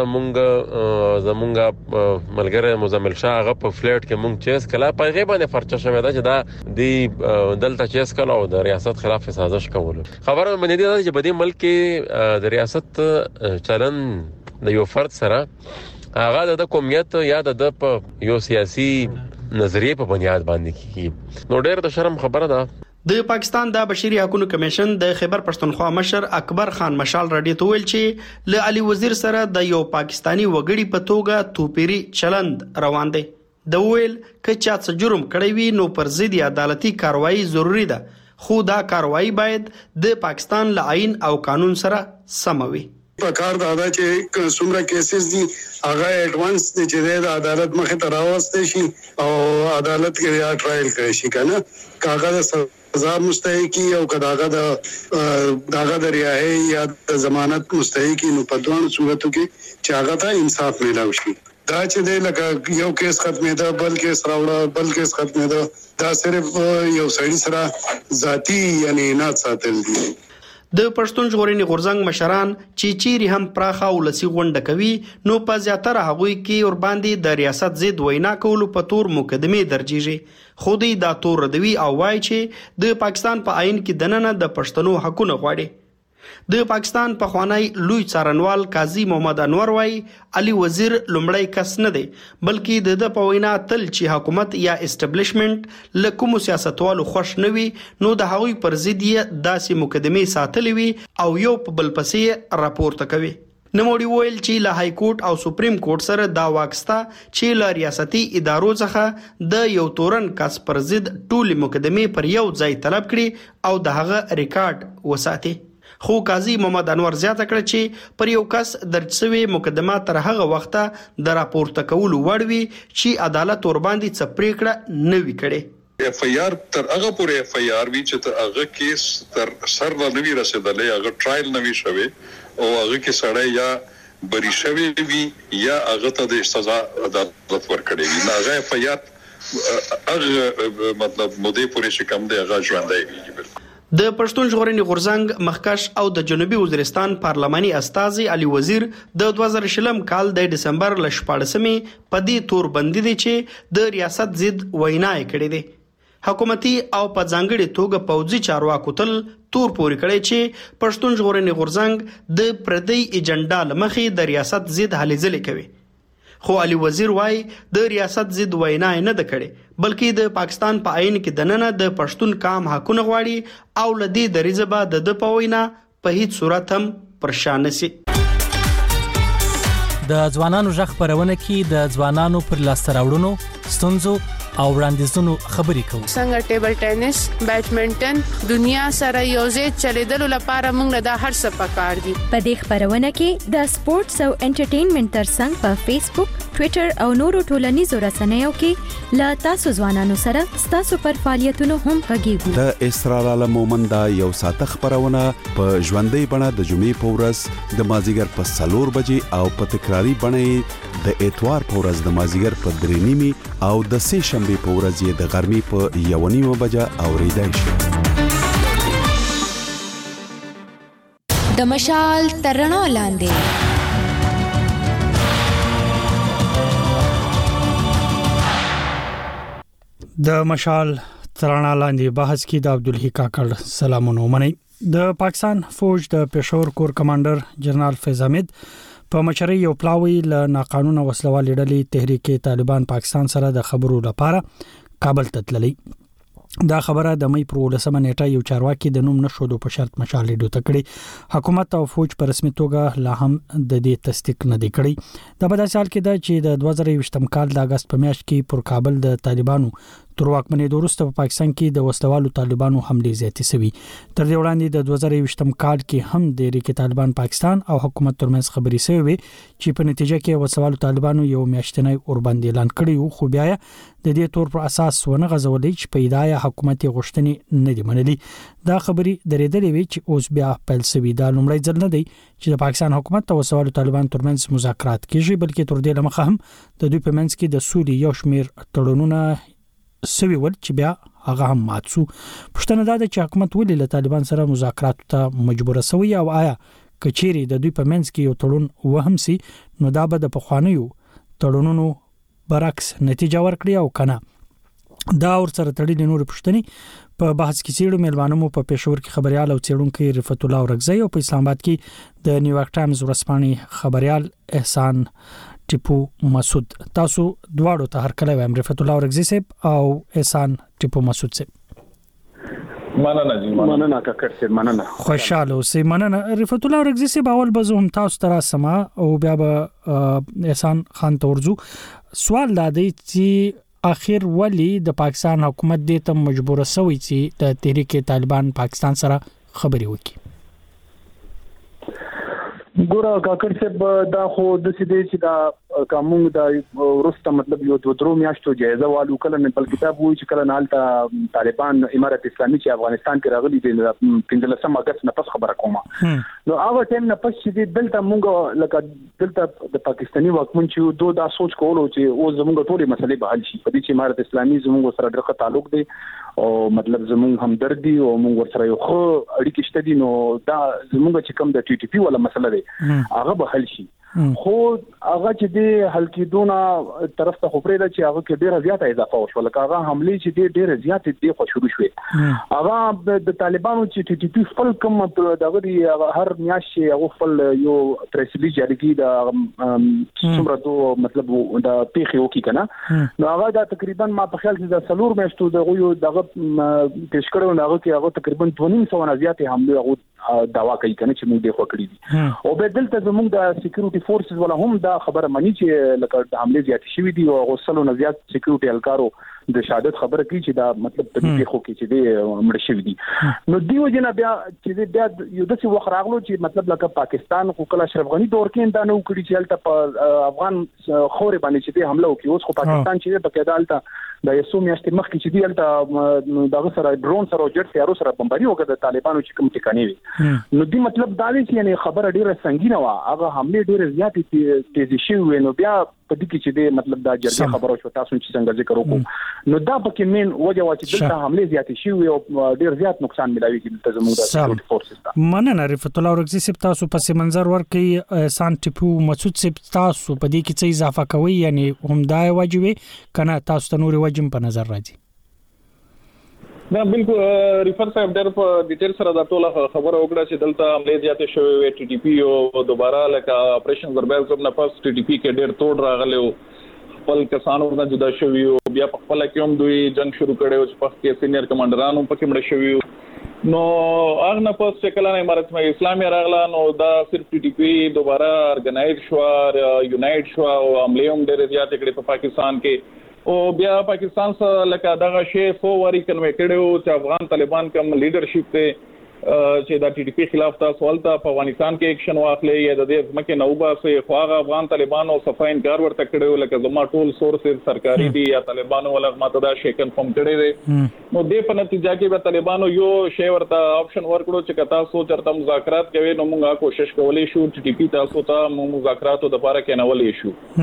مونږ زمونږ ملګری مزمل شاه هغه په فلیټ کې مونږ چیس کله په هغې باندې فرچه شوې ده چې دا د دلته چیس کله او د ریاست خلاف سازش کولو خبره باندې ده چې په دې ملک کې د ریاست چلن د یو فرد سره هغه د قومیت یا د یو سیاسي نظریه په بنیاد باندې کیږي. نو ډېر د شرم خبره ده. د پاکستان د بشري حقوقو کمیشن د خیبر پښتونخوا مشر اکبر خان مشال رادیو ته ویل چې له علي وزیر سره د یو پاکستانی وګړي په توګه توپیری چلند روان دی. د ویل ک چا څه جرم کړی وي نو پر ضد عدالتي کاروایی ضروری ده، خو دا کاروایی باید د پاکستان له آئین او قانون سره سم وي. په کار دا چې څومره کیسز دي هغه ایڈوانس چې د عدالت مخه ته راوستي شي او عدالت کې یا ټرایل کوي شي کنه کاغذ سزا مستحقي او کداغه د رهایی یا د ضمانت مستحقي نو په دوه صورتو کې چې هغه ته انصاف ملو شي. دا چې د لکه یو کیس ختمه ده بل کیس راوړه بل کیس ختمه ده دا صرف یو سړی سره ذاتی یعنی نه ساتل دي. د پښتون ژغورنې غورځنګ مشران چې چیرې هم پراخه ولسی غونډه کوي نو په زیاتره هغوی کې ور باندې د ریاست ضد وینا کولو په تور مقدمې درجیږي، خو دوی دا تور ردوي او وایي چې د پاکستان په آئین کې دننه د پښتنو حقونه غواړي. د پاکستان پخوانی لوی څارنوال قاضي محمد انور وایي علي وزیر لومړی کس نه دی بلکې د په وینا تل چې حکومت یا اسټابلیشمنت له کوم سیاستوالو خوښ نه وي نو د هغوی پر ضد یې داسې مقدمې ساتلې وي او یو په بل پسې راپورته کوي. نموړي ویل چې له های کورټ او سپریم کورټ سره دا واکستا چې له ریاستي ادارو څخه د یو تورن کس پر ضد ټول مقدمې پر یو ځای طلب کړي او د هغه ریکارډ وساتي. خو قاضي محمد انور زیاته کړه چې پر یو کس درج شوی مقدمه تر هغه وخته د راپورته کولو وړ وي چې عدالت ور باندې څه پریکړه نه وي کړې. اف ای آر تر هغه پورې اف ای آر وی چې تر هغه کیس تر سر نه وی رسیدلې هغه ټرایل نه وی شوی او هغه کې سړی یا بری شوی وی یا هغه ته د سزا عدالت ورکړي وي نه هغه اف ای آر هغه مطلب مودې پورې چې کم دی هغه ژوندۍ وي. د پښتون ژغورنې غورځنګ مخکش او د جنوبي وزیرستان پارلماني استازي علي وزیر د 2020 کال د دسمبر ل 14مې په دې تور بندي دي چې د ریاست ضد وینا کړې دي. حکومتي او په ځانګړي توګه پوځي چارواکو تل تور پورې کړی چې پښتون ژغورنې غورځنګ د پردی ایجنډا لمخې د ریاست ضد هلې ځلې کوي. خو علي وزیر وايي د ریاست ضد وینا نه د کړي بلکې د پاکستان په آئین کې دننه د پښتون قام حقونه غواړي او لدی د ریزبه د پوینا په هیڅ صورت هم پرشان نشي. د ځوانانو ژغ خبرونه کې د ځوانانو پر لاسته راوړنو ستونزو او وړاندیزونو خبرې کوو. څنګه ټیبل ټینس، بیډمنټن دنیا سره یوځای چلیدلو لپاره موږ د هر څه پکار دي. په دې خبرونه کې د سپورتس او انټرټینمنټ ترڅنګ په فیسبوک، ټوئیټر او نورو ټولنیزو رسنیو کې لا تاسو ځوانانو سره ستاسو پر فعالیتونو هم غږیږو. د اسرار عالم مومند یو ساعت خبرونه په ژوندۍ بڼه د جمعې په ورځ د مازیګر په 4 بجې او په تکراری بڼه د اتوار په ورځ د مازیګر په 3:30 او د سه شنبه په ورځ د غرمې په 1:30 بجه اوریدای شي. د مشال ترڼو لاندې د مشال ترڼا لاندې بحث کې د عبدالحی کاکړ سلامونه ومني. د پاکستان فوج د پېښور کور کمانډر جنرال فیض احمد په مشرۍ یو پلاوی له ناقانونه وسلوال ډلې تحریک طالبان پاکستان سره د خبرو لپاره کابل ته تللی. دا خبره د مې پر 18 نیټه یو چارواکي د نوم نشو په شرط مشال ریډیو ته کړي. حکومت او فوج په رسمي توګه لا هم د دې تصدیق نه دی کړی. د بدل سال کې د چې د 2023 کال د اگست په میاشت کې پر کابل د طالبانو تر واکمنۍ وروسته په پاکستان کې د وسلوالو طالبانو حمله زیاتې شوې. تر دې وړاندې د 2023 کال کې هم د ریک طالبان پاکستان او حکومت ترمنځ خبرې شوې چې په نتیجه کې وسلوالو طالبانو یو میاشتنی اوربند اعلان کړی او خو بیا د دې تور پر اساس ونه غزولې چې په ادعای حکومت غوښتنې نه دی منلي. دا خبرې درېدلې وی چې اوس بیا پیل شوې. دا لومړی ځل نه دی چې د پاکستان حکومت او وسلوالو طالبان ترمنځ مذاکرات کیږي، بلکې تر دې لمخه هم د دوی په منځ کې د سولې یو شمېر تړونونه سوي ول چې بیا هغه هم ماتسو. پښتنه دا چې حکومت ولې له طالبان سره مذاکرات ته مجبور شوی او آیا کچيري د دوی په منځ کې یو تړون وهم سي نو دا به د پخوانیو تړونونو برعکس نتیجه ورکړي او کنه. دا ور سره تړلې نور پښتني په بحث کې سیړو ملوانو په پېښور کې خبريال او څېړونکو رفعت الله اورغزی او په اسلام آباد کې د نیویارک ټایمز ورځپاڼې خبريال احسان ټیپو مسعود. تاسو دواړو ته هر کله وایم رفعت الله اورغزی صاحب او احسان ټیپو مسعود صاحب. مننه کاکړ صاحب مننه. خوشاله اوسئ. مننه رفعت الله اورغزی صاحب. اول به زه هم تاسو ته راسم او بیا به احسان خان تورزو. سوال دا دی چې اخر ولی د پاکستان حکومت دې ته مجبور شوی چې د تحریک طالبان پاکستان سره خبرې وکړي؟ ګوره کاکړ صاحب دا خو د سیدې چې دا قانون دا ورسته مطلب یو درو میاشتو جایزه والو کله نه بل کتاب وایي چې کله نه طالبان امارت اسلامي چې افغانستان کې راغلي دي 15 اگست نه پس خبره کومه نو هغه ټیم نه پس چې دلته مونږ لکه دلته د پاکستاني واکمن چې دوه دا سوچ کولو چې او زموږ ټولې مسلې به حل شي په دې چې امارت اسلامي زموږ سره ډېر تعلق دی او مطلب زموږ همدردي او موږ ورسره یو خو اړیکې شته دي نو دا زموږ چې کوم د ټي ټي پی ولا مسله دی هغه به حل شي. خو هغه چې د حل کېدونه طرف ته خبرې ده چې هغه کې ډېر زیاته اضافه وشو لکه هغه حمله چې ډېر زیاتې دی خو شروع شوې. هغه د طالبانو چې ټي ټي پی خپل کوم دغه هر میاشت هغه خپل یو پریسلی جاری کی د څومره دوه مطلب د پیخي وکي کنه نو هغه دا تقریبا ما په خیال کې د سلور میاشتو دغه پیش کړو نو هغه کې هغه تقریبا 2.5 نه زیاتې حمله هغه داوا کوي کنه چې موږ د خو کړی دي او به دلته زموږ د سکیورټي فورسز ولا هم دا خبره مانی چې لکه د حمله زیات شوې دي او غوسلو نه زیات سکیورټي الکارو د شهادت خبره کوي چې دا مطلب د دې خو کې چې د مړ شوی دي نو دیو جنا بیا چې بیا یو د څه وخت راغلو چې مطلب لکه پاکستان خو کله اشرف غنی دور کې دا نو کړی چې الته افغان خوري باندې چې حمله وکړي اوس خو پاکستان چې په کې دالته د یسو میاشتې مخکې چې دی الته دغه سره ډرون سره جټ سره سره بمباري وکړه د طالبانو چې کوم ټکانې وي نو دی مطلب دا دی چې یعنی خبره ډیره سنگینه وا هغه حمله ډیره زیاتې تیزی شوې نو بیا په دې کې چې دی مطلب دا جرګه خبرو شو تاسو چې څنګه ذکر وکړو نو دا پکې مين وجه وا چې دلته حمله زیاتې شوې او ډیر زیات نقصان ملاوي کې دلته زموږ د سکیورټي فورسز ته. مننه رفعت الله اورغزی صاحب. تاسو پس منظر ورکې احسان ټیپو مسعود صاحب تاسو په دې کې څه اضافه کوي یعنی هم دا واجبې کنه تاسو ته نور واجب په نظر راځي؟ دا بالکل ریفر صاحب ډېر په ډیټیل سره دا ټول خبره وکړه چې دلته عملې زیاتې شوې وي ټي ټي پی او دوباره لکه اپریشن زربیل کوم نه پاس ټي ټي پی کې ډېر توړ راغلی او خپل کسانو ورته جدا شوي او بیا په خپل کې هم دوی جنگ شروع کړي او په کې سینیئر کمانډرانو پکې مړ شوي نو هغه نه پاس چې کله امارت اسلامي راغله نو دا صرف ټي ټي پی دوباره ارګنایز شو یونایټ شو او عملې هم ډېر زیاتې کړي په پاکستان کې او بیا پاکستان سره لکه دغه شی فو وری کلمه کړو چې افغان طالبان کوم لیډرشپ ته چې د ټي ټي پی خلاف تاسو ولته په افغانستان کې اکشن واخلې یا د دې ځمکې نوبه سه خواغه افغان طالبانو صفای انکار ورته کړو لکه زما ټول سورسز سرکاري دي یا طالبانو ولغ ماته دا شی کنفرم کړي دي نو دې په نتیجه کې به طالبانو یو شی ورته آپشن ورکړو چې کتا سو چرته مذاکرات کوي نو موږ کوشش کولای شو ټي ټي پی تاسو ته مذاکراتو د لپاره کې نولې شو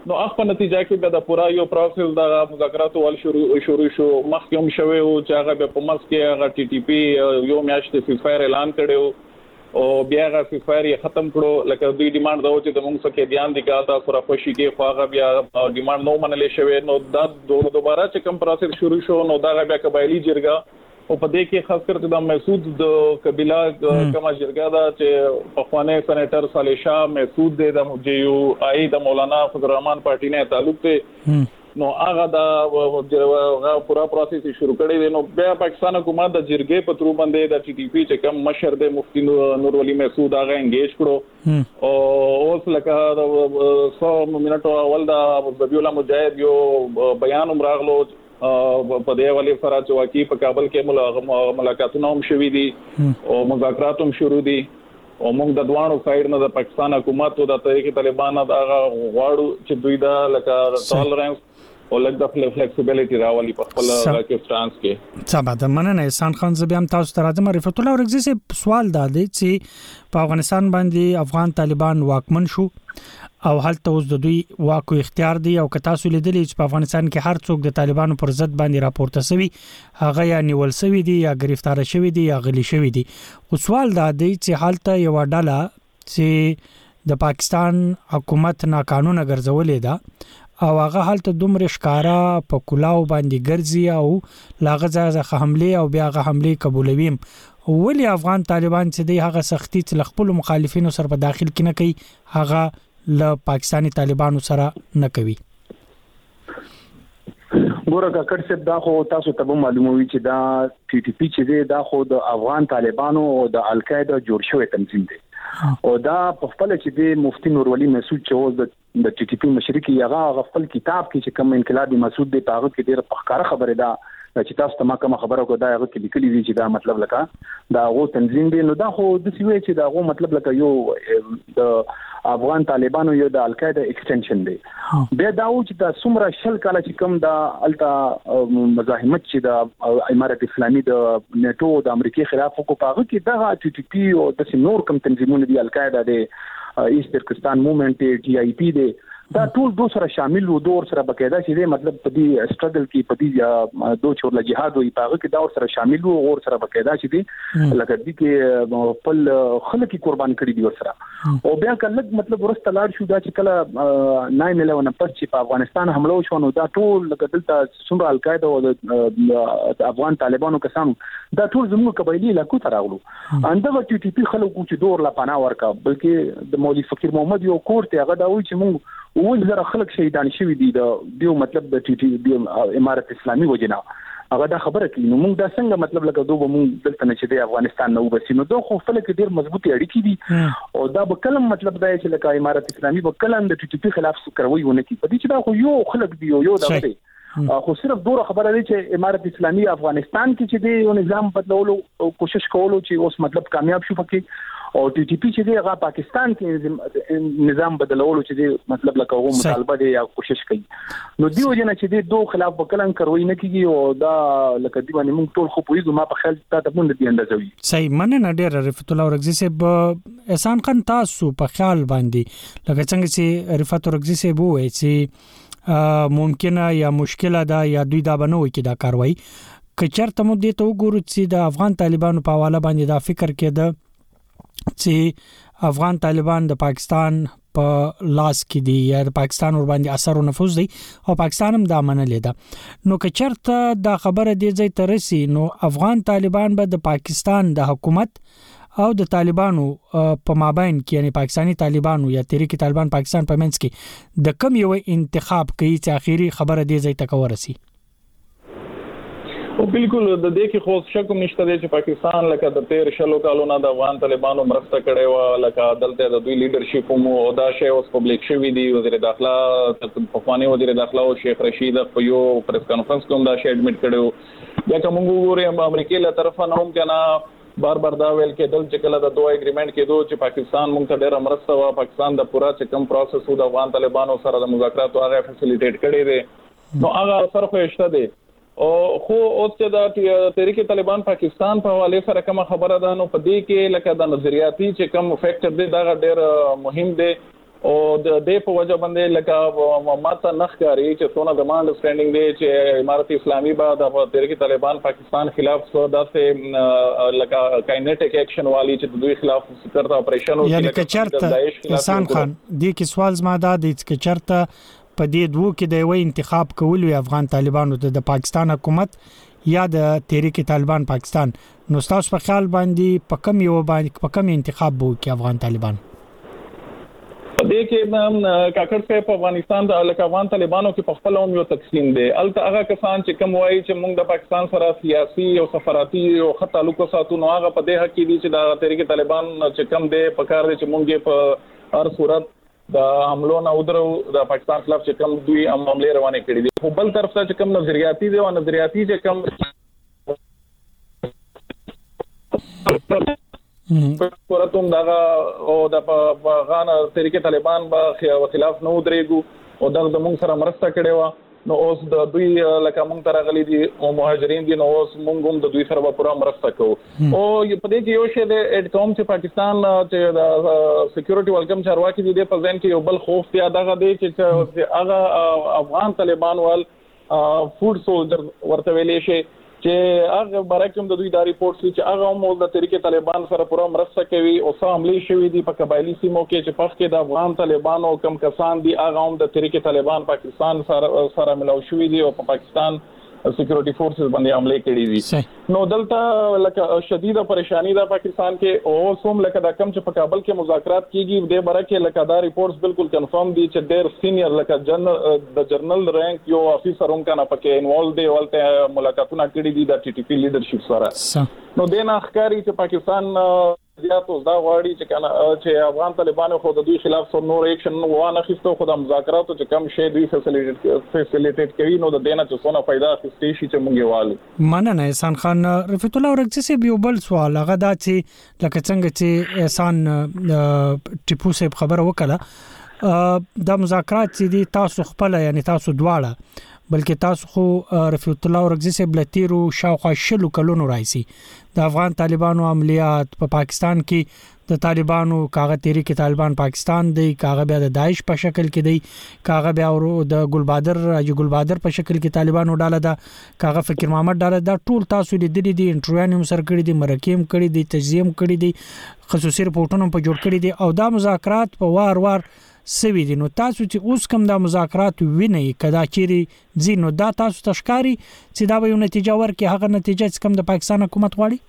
نو هغه په نتیجه کې به د پورا یو پروسس د مذاکراتو ول شروع شو مخکې هم شوی او چې هغه به په مس کې هغه ټي ټي پی یو میاشت سیسفایر اعلان کړو او بیا هغه سیسفایر ختم کړو لکه دوی ډیماند راو چې د موږ څخه بیان دي کا تاسو را خوشي کې خو هغه بیا ډیماند نو منلې شوی نو دا دوباره چې کوم پروسس شروع شو نو دا بیا قبایلی جرګه او په دې کې خاص کر د مسعود د قبيله کما جرګه دا چې په خوانه سېنیټر صالح شاه مسعود د جیو آی د مولانا فضل الرحمن پارټي نه تعلق ته نو هغه دا پورا پروسس شروع کړی دی نو بیا پاکستان حکومت د جرګې په ترو باندې د ټي ټي پی چې کوم مشر د مفتی نور ولی مسعود هغه انګیج کړو او اوس لکه 100 منټو اول د ذبیح الله مجاهد یو بیان راغلو په دې ولې سره چې واقعي په کابل کې ملاقاتونه هم شوي دي او مذاکرات هم شروع دي او موږ د دوانو سایډ نه د پاکستان حکومت او د تحریک طالبان دا غواړو چې دوی دا لکه ټالرنس او لږ د فلیکسیبিলিټي راولي په خپل کې سټانس کې صاحب د مننه احسان خان زبيام تاسو ته راځم رفعت الله ورغزي سه سوال دا دی چې په افغانستان باندې افغان طالبان واکمن شو او هلته اوس د دوی واکو اختیار دی او که تاسو لیدلی چې په افغانستان کې هر څوک د طالبانو پر ضد باندې راپورته شوی هغه یا نیول شوی دی یا گرفتار شوی دی یا غلی شوی دی او سوال دا دی چې هلته یو ډله چې د پاکستان حکومت ناقانونه ګرځولې ده او هغه حالت دومره ښکارا په کلاو باندې ګرځي او لاغه حمله او بیا هغه حمله قبولوي ولی افغان طالبان چې دی هغه سختي چې خپل مخالفینو سره په داخل کې نه کوي هغه ل پاکستانی طالبانو سره نه کوي ګوره کاکړ صاحب دا خو تاسو ته معلوموي چې دا ټي ټي پی چې دی دا خو د افغان طالبانو او د القاعده جوړ شوی تنظیم دی او دا په خپل چې د مفتی نور ولی مسعود چې د ټي ټي پی مشرکی هغه خپل کتاب کې چې کوم انقلابي مسعود دی هغه کې ډیره پخکاره خبره ده چې تاسو ته ما کوم خبره کو دا هغه کې لیکلي دي چې دا مطلب لکه دا غو تنظیم دی نو دا خو د سوي چې دا غو مطلب لکه یو د افغان طالبانو یو د القاعده ایکسټنشن دی بیا دا و چې دا څومره شل کاله چې کوم دا الټا مزاحمت چې د امارت اسلامي د نیټو د امریکای خلاف کو پاغه کې دا ټي ټي پی او د نور کوم تنظیمونه دی القاعده دی ایست ترکستان موومېنټ ټي آی پی دی دا ټول دو سره شامل وو دور سره بقاعده چې مطلب په دې سټرګل کې په دې دوه چورله جهاد وي پاغه کې دا ور سره شامل وو او سره بقاعده چې لکه دې کې خپل خلک قربان کړي دي ور سره او بیا کله مطلب ورسته لاړ شو دا چې کله 9/11 پس چې په افغانستان حمله وشو نو دا ټول لکه دلته څومره القاعده او د افغان طالبانو کسانو دا ټول زموږ قبایلی علاقو ته راغلو انده ټي ټي پی خلکو چې دور لا پناه ورکا بلکې د مولوی فقیر محمد یو کورته هغه دا وایي چې موږ وزره خلک شهیدان شوی دي د دیو مطلب د ټي ټي امارت اسلامي وجنا هغه دا خبره کوي نو موږ دا څنګه مطلب لکه دوه موږ دلته نه چې د افغانستان نو بس نو دوه خو خلک ډیر مضبوطی اړیکې دي او دا به کلم مطلب دا چې لکه امارت اسلامي به کلم د ټي ټي پی خلاف کوي ونه کی په دې چې دا خو یو خلک دی یو دا دی خو صرف دوه خبره دی چې امارت اسلامي افغانستان کې چې دی نظام بدلولو کوشش کولو چې اوس مطلب کامیاب شو پکې او ټي ټي پی چې دی هغه پاکستان کې نظام بدلولو چې دی مطلب لکه هغه مطالبه دی یا کوشش کوي نو دیو جن چې دی دوه خلاف وکړن کوي نه کیږي او دا لکه دی باندې موږ ټول خو پویږو ما په خیال ته مونږ دی اندازوي صحیح مننه ډیر رفعت الله ورغزي صاحب احسان خان تاسو په خیال باندې لکه څنګه چې رفعت ورغزي صاحب وایي چې ممکنه یا مشکله ده یا دوی دا بنوي کې دا کاروي کچرته مو دې ته وګورو چې د افغان طالبانو په حواله باندې دا فکر کېده چې افغان طالبان د پاکستان په لاس کې دي یا د پاکستان ور باندې اثر او نفوذ دي او پاکستان هم دا منلې ده نو کچرته دا خبره دی ځای ترسي نو افغان طالبان به د پاکستان د حکومت او د طالبانو په مابین کې یعنی پاکستانی طالبانو یا تحریک طالبان پاکستان په منځ کې د کم یو انتخاب کوي چې اخیری خبره دی ځای تک ورسي او بالکل د دې کې خو شک نشته چې پاکستان لکه د 13 کالو نه د افغان طالبانو مرسته کړې و لکه دلته د دوی لیډرشپ مو او دا شی اوس پبلک شوی دی وزیر داخله پخوانی وزیر داخله او شیخ رشید په یو پریس کانفرنس کې دا شی اډمیټ کړو یا کوم وګورئ امریکای له طرفه نه هم کنه بار دا ویل کېدل چې کله د دوه اګریمنت کېدو چې پاکستان مونږ ته ډېر مرسته وا پاکستان د پورا چې کم پروسس و د افغان طالبانو سره د مذاکراتو هغه فیسیلیټیټ کړي دي نو هغه اثر خو شته دی او خو اوس چې د تحریک طالبان پاکستان په حواله سره کوم خبره ده نو په دې کې لکه د نظریاتي چې کوم فیکټر دی دا ډېر مهم دی او د دې په وجه باندې لکه ماته نخکاری چې څونه د مان انډرستانډینګ دی چې امارت اسلامي بعد د تحریک طالبان پاکستان خلاف څو داسې لکه کاینټیک اکشن والی چې دوی خلاف سکرتا اپریشن یعنی که چرته انسان خان دې کې سوال زما دا دی چې چرته په دې دوه کې د یو انتخاب کول وی افغان طالبانو د پاکستان حکومت یا د تحریک طالبان پاکستان، نو تاسو په خیال باندې په کوم یو باندې په کوم انتخاب وو کې افغان طالبان؟ دې کې کاکړ صاحب په افغانستان د افغان طالبانو کې په خپل هم یو تقسیم دی. البته هغه کسان چې کوم وایي چې موږ د پاکستان سره سیاسي او سفارتي او خط تعلق ساتو، نو هغه په دې حق کې دي چې د تحریک طالبان چې کوم دی په کار دي چې موږ په هر صورت د حملو نه ودرو د پاکستان خلاف چې کوم دوی معاملې روانې کړې دي. خو بل طرف ته چې کوم نظریاتي دي او نظریاتي چې کوم پرتم دا او د افغان تحریک طالبان په خلاف نو درېګو او د موږ سره مرسته کړې و، نو اوس د دوی لکه موږ تر غلي دي او مهاجرین دي، نو اوس موږ هم د دوی سره پوره مرسته کوو. او په دې کې یو شی د اډکوم چې پاکستان چې د سکیورټي ولکم چارواکي دي په ځین کې یو بل خوف دی دغه دی چې هغه افغان طالبان ول فود سولجر ورته ویلې شي چې هغه برکم د دوی د ریپورت چې هغه هم د تحریک طالبان سره پوره مرسته کوي او څو حملې شوې دي په قبایلی سیمو کې چې په کې د افغان طالبانو کم کسان دي هغه هم د تحریک طالبان پاکستان سره ملاو شوې دي او په پاکستان سکیورټي فورسز باندې حمله کړې دي. نو دلته لکه شدیده پریشانی ده پاکستان کې او سوم لکه د کم چې په کابل کې مذاکرات کیږي د برکه لکه دا ریپورتس بالکل کنفرم دي چې ډېر سینیئر لکه د جنرال رانک یو افیسر هم کنه پکې انوالو دی ولته ملاقاتونه کړې دي د ټي ټي پی لیډرشپ سره. نو د نه ښکاری چې پاکستان زیات اوس دا غواړي چې کنه چې افغان طالبانو خو د دوی خلاف سو نور اکشن وانه خستو خو د مذاکراتو چې کم شی دوی فیسیلیټیټ کوي، نو د دینه چې څونه फायदा اخیستي شي چې مونږ والو. مننه احسان خان. رفیق الله ورکزی سي یو بل سوال هغه دا چې لکه څنګه چې احسان ټیپو صاحب خبره وکړه د مذاکرات چې دي تاسو خپل یعنی تاسو دواړه بلکې تاسو خو رفیق الله ورکزی سي بلتیرو شاوخوا شلو کلونو راځي د افغان طالبانو عملیات په پاکستان کې د طالبانو کاغه تحریک طالبان پاکستان دی کاغه بیا د داعش په شکل کې دی کاغه بیا د ګلبادر په شکل کې طالبانو ډاله دا کاغه فکر محمد ډاله دا ټول تاسو لیدلې دي انټرویو سره کړی دي مرکیم کړی دي تجزیه کړی دي خصوصي رپورټونه په جوړ کړی دي او دا مذاکرات په وار سوي دي. نو تاسو چې اوس کوم د مذاکرات ویني کدا چیرې زینو دا تاسو تشکاری چې دا به یو نتیجه ورکړي هغه نتیجه چې کوم د پاکستان حکومت غواړي؟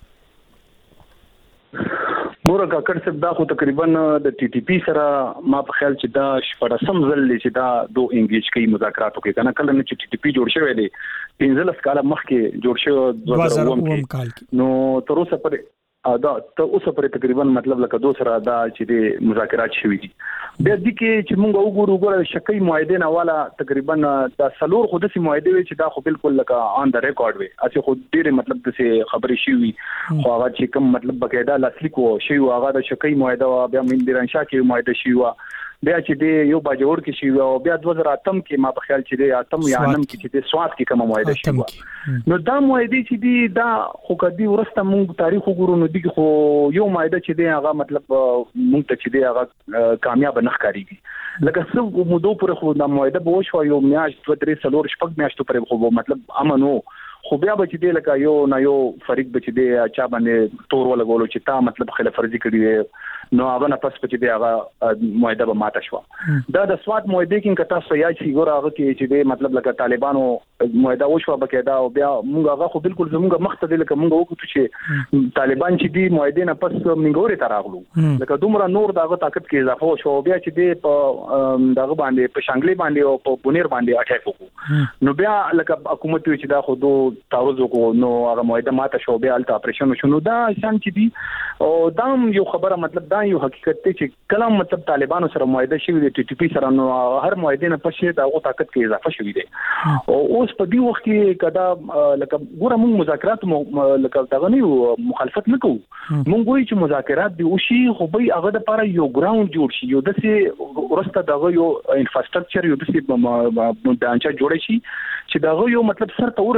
ګوره کاکړ صاحب دا خو تقریبا د ټي ټي پی سره ما په خیال چې دا شپږم ځل چې دا دوه انګیج کوي مذاکراتو کې کنه کله چې ټي ټي پی جوړ شوی دی 15 کال مخکې جوړ شوی 2009 کې نو تر اوسه پر دا ته اوسه پر تقریبا مطلب لکه دوه سره دا چې د مذاکرات شوي دي. د دې کې چې موږ وګورو شکای معاهده نه والا تقریبا دا سلور خو د سي معاهده وي چې دا خو بالکل لکه آن د ریکارډ وي اته خو ډېر مطلب د سي خبرې شي خو هغه چې کوم مطلب بقاعده لاسلیک وو شي هغه د شکای معاهده بیا من دیران شاه کې معاهده شي وا بیا چې دی یو باجوړ کې شي او بیا 2008 کې ما په خیال چې دی اتم یا انم کې چې د سواد کې کوم معاهده شي نو دا معاهده چې دی دا خو کدي ورسته مونږ تاریخ وګورو نو دی خو یو معاهده چې دی هغه مطلب مونږ ته چې دی هغه کامیاب نه ښکاریږي لکه څو مودو پر خو دا معاهده به وشو یو میاشت 2-3 سلور شپږ میاشتو پر خو مطلب امنو خو بیا به چې دی لکه یو نه یو فریق به چې دی چا باندې تور ولګولو چې تا مطلب خلاف ورزي کړی نو هغه نه پس چې دی هغه معاهده به ماته شو. دا د سواد معاهده کې کته سو یا چې ګور هغه کې چې دی مطلب لکه طالبانو معاهده وشو بکیدا او بیا موږ هغه خو بالکل زموږ مخته دی لکه موږ وکړو چې طالبان چې دی معاهده نه پس منګوري تراغلو لکه دومره نور دغه طاقت کې اضافه شو بیا چې دی په دغه باندې په شانګلي باندې او په بونیر باندې اٹیک وکړو نو بیا لکه حکومت چې دا خو دو تعرض وکړو نو هغه معاهده ماته شو بیا الته اپریشن شنو دا شان چې دی او دا یو خبره مطلب دا یو حقیقت دی چې کلام مطلب طالبانو سره معاهده شوی دی ټي ټي پی سره نو هر معاهده نه پښې دا طاقت کې اضافه شوی دی او اوس په دې وخت کې کدا لکه ګوره موږ مذاکرات لکه دغه نه مخالفت نه کوو موږ وایو چې مذاکرات دی او شی خو به هغه د لپاره یو ګراوند جوړ شي یو دسه ورسته دغه یو انفراستراکچر یو دسه ډانچا جوړ شي چې دغه یو مطلب سره ورسیږي دا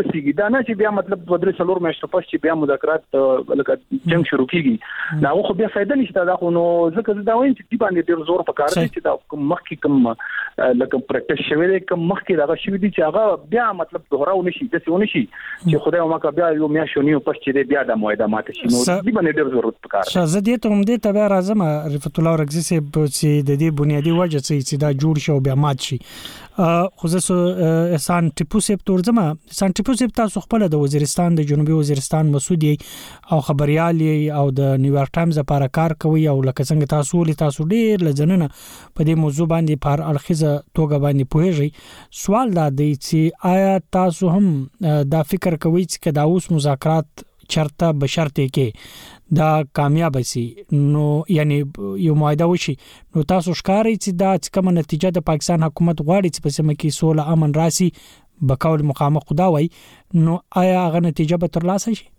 نه چې بیا مطلب بدر څلور میاشتې پس چې بیا مذاکرات لکه جنگ شروع کیږي دا خو بیا فائدہ نشته دا خو نو ځکه دا وایم چې دی باندې ډیر زور پکار دی چې دا مخکې کوم لکه پریکټیس شوی دی کوم مخکې دا شوی دی چې هغه بیا مطلب دوهراو نشي د څه ونشي چې خدای ما کا بیا یو میاشونی پس چې بیا د موعده ماته شي نو دی باندې ډیر ضرورت پکار شاهزاده ته هم دې ته بیا راځم رفعت الله رګزي چې د دې بنیادی وجه چې دا جوړ شو بیا مات شي خو زه احسان ټیپو سیب تورځم احسان ټیپو سیب تاسو خپل د وزیرستان د جنوبي وزیرستان مسعودي او خبريال او د نیویارک ټایمز لپاره کار کوي او لکه څنګه تاسو ډیر لجننه په دې موضوع باندې پر الخزه توګه باندې پوهیږي سوال دا دی چې آیا تاسو هم دا فکر کوئ چې دا اوس مذاکرات چرته بشرطه کې دا کامیاب شي نو یعنی یو معاهده وشي نو تاسو ښکاري چې دا کومه نتیجه د پاکستان حکومت غواړي چې په سیمه کې سوله امن راسي بقول مقام خدا وای نو آیا هغه نتیجه به ترلاسه شي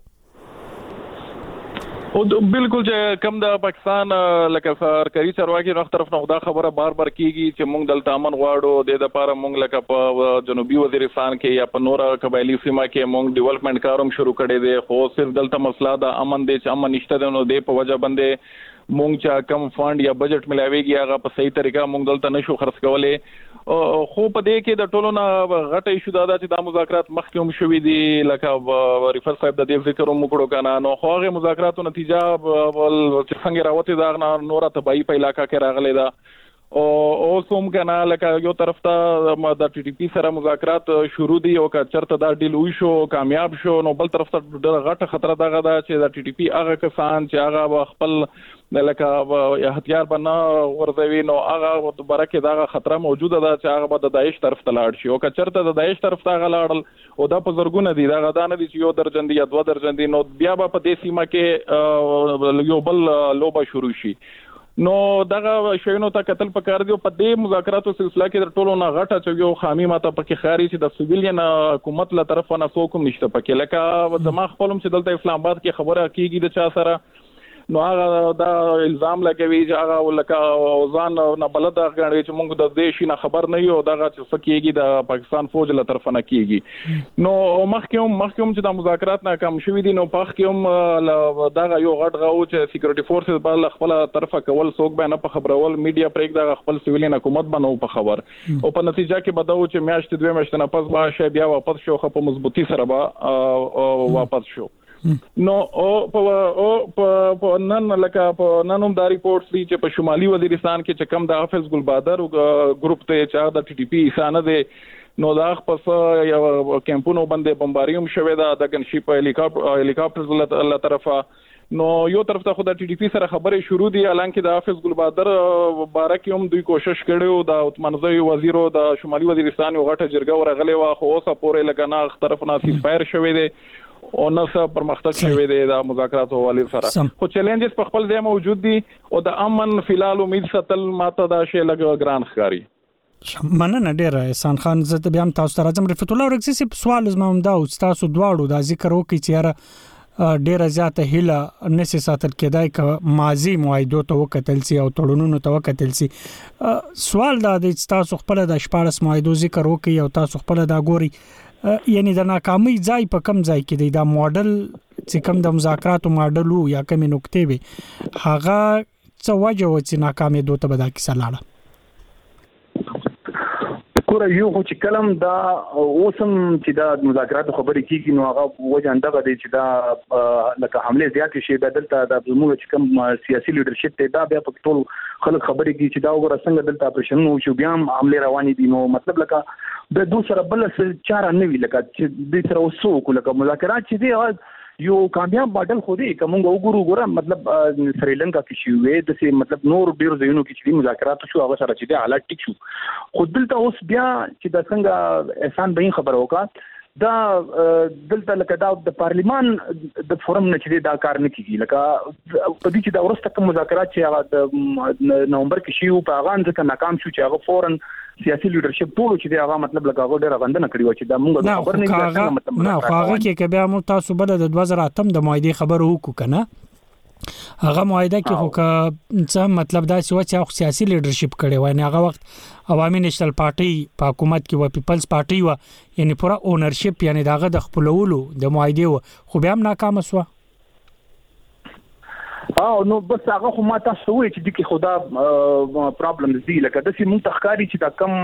او بالکل چې کوم د پاکستان لکه سرکاري چارواکي نو طرف نه دا خبره بار کیږي چې موږ دلته امن غواړو د لپاره موږ لکه په جنوبي وزیرستان کې یا په نور قبایلی سیمه کې موږ ډیولپمنٹ کاروم شروع کړی دی خو صرف دلته مسله د امن دی چې امن نشته نو د په وجه باندې مونږ چې کم فند یا بجټ ملاويږي هغه په صحیح طریقه مونږ دلته نشو خرڅ کولای خو په دې کې د ټولو نه غټه ایشو دا چې د مذاکرات مخکې هم شوې دي لکه ریفر صاحب د دې ذکر هم وکړو کنه نو خو هغه مذاکراتو نتیجه چې څنګه راوته دا نور تبعی په علاقہ کې راغلي دا او سوم کنه لکه یو طرف ته د ټي ټي پی سره مذاکرات شروع دي او که چرته دا ډیل وي شو کامیاب شو نو بل طرف ته ډېر غټه خطر ده چې د ټي ټي پی هغه کسان چې هغه خپل لکه احتیاط بنا ورځوي نو هغه دوباره کې دا خطر موجوده ده چې هغه د داعش طرف ته لاړ شي او که چرته د داعش طرف ته غلاړل او دا په زرګونه دي دا غدا نه دي چې یو درجن دي یا دوه درجن دي نو بیا په دې سیمه کې یو بل لوبه شروع شي نو دغه شینو ته قتل پکار دی په دې مذاکراتو سلسله کې د ټولو نه غټه چې یو خامي ماته پکې خاري چې د سیویلین حکومت له طرف نه څوک نشته پکې لکه د ما خپلم چې دلته اسلام آباد کې خبره کیږي د چا سره نو هغه دا الزام لګوي چې هغه لکه اوزان نه بلد غړي چې موږ د دې شي نه خبر نه یو دغه چې سکیږي د پاکستان فوج له طرف نه کیږي نو مخکوم چې د مذاکرات ناکام شوي دي نو پخکوم دغه یو غټ غو چې سکیورټي فورسز بل خپل طرفه کول څوک به نه په خبرول میډیا پریک د خپل سیویلین حکومت بنو په خبر او په نتیجه کې بدو چې میاشت دوه میاشت نه پس به شی بیا واپس شو خو په مضبوطی سره به واپس شو نو په نن لکه په ننوم دا ریپورټس دي چې په شمالي وزیرستان کې چې کم د حافظ ګل بادر ګروپ ته چې د ټي ټي پی اسانه دي نو دا خپل یو کیمپونو باندې بمباریوم شوه دا ګنشي په هلیکاپټرز له طرفه نو یو طرف ته خدای ټي ټي پی سره خبرې شروع دي حالانکه د حافظ ګل بادر بارک هم دوی کوشش کړو د عثمانزوی وزیرو د شمالي وزیرستان یو غټه جرګه ورغلې وا خو اوسه پورې لګنه طرف نه سیسفایر شوه دي او نو څه پرمختګ شوی دی د مذاکراتو حواله سره خو چیلنجز په خپل ځای موجود دي او د امن فلال امید ساتل ماته دا شی لګ ګران ښکاری مننه ډیر احسان خان زه بیا تاسو ته راځم رفعت الله رګزي سوال زما هم دا تاسو دواړو دا ذکر وکړي چې ډیره زیاته هله نسی ساتل کېدای ک ماضی معاهدو ته وکتل سي او تړونونو ته وکتل سي سوال دا د تاسو خپل د 14 معاهدو ذکر وکړي او تاسو خپل دا ګوري یعنی د ناکامۍ ځای په کم ځای کې دی دا موډل چې کم د مذاکراتو موډل یا کومې نقطې به هغه څه وجه و چې ناکامې دوته به دا کیسه لاړه کور یو خو چې کلم دا اوسم چې دا مذاکراتو خبرې کیږي نو هغه وجه اندغه دی چې دا لکه حمله زیات شي بدلته د زموږ چې کوم سیاسي لیدرشپ ته دا بیا په ټول خلک خبرې کوي چې دا وګوره څنګه دلته اپریشن نو شو بیا حمله روانې دي نو مطلب لکه د دوسره بل څه چاره نه وی لکه چې د سره وسو کو لکه مذاکرات چې دی یو کامیاب ماډل خو دی کوم وګورو مطلب سریلانکا کې شوې د سي مطلب نور ډیر ځایونو کې چې مذاکرات شو هغه سره چې حالات ټیک شو خو دلته اوس بیا چې د څنګه احسان به خبر وکړه دا دلته لکه دا د پارلیمان د فورم نه چې دا کار نه کیږي لکه په دې چې دا ورسته کوم مذاکرات چې هغه د نومبر کې شي په هغه ځکه ناکام شو چې هغه فورن سیاسي لیدرشپ ټول چې هغه مطلب لکه هغه ډېر غندنه کړی و چې دا موږ خبر نه کیږي مطلب نه خو هغه کې بیا مو تاسو بل د 2008 د معاهده خبر وکړو کنه هغه معاهده کې خو څه مطلب دا چې سیاسي لیډرشپ کړي وای نه هغه وخت عوامي نېشنل پارټي په حکومت کې و پیپلز پارټي و یعنی پورا اونرشپ یعنی داغه د خپلولو د معاهده خو بیا هم ناکام شو. نو بس هغه خو ما تاسو وایي چې د کې خدا پرابلم دی لکه د سیمو تخکاری چې دا کم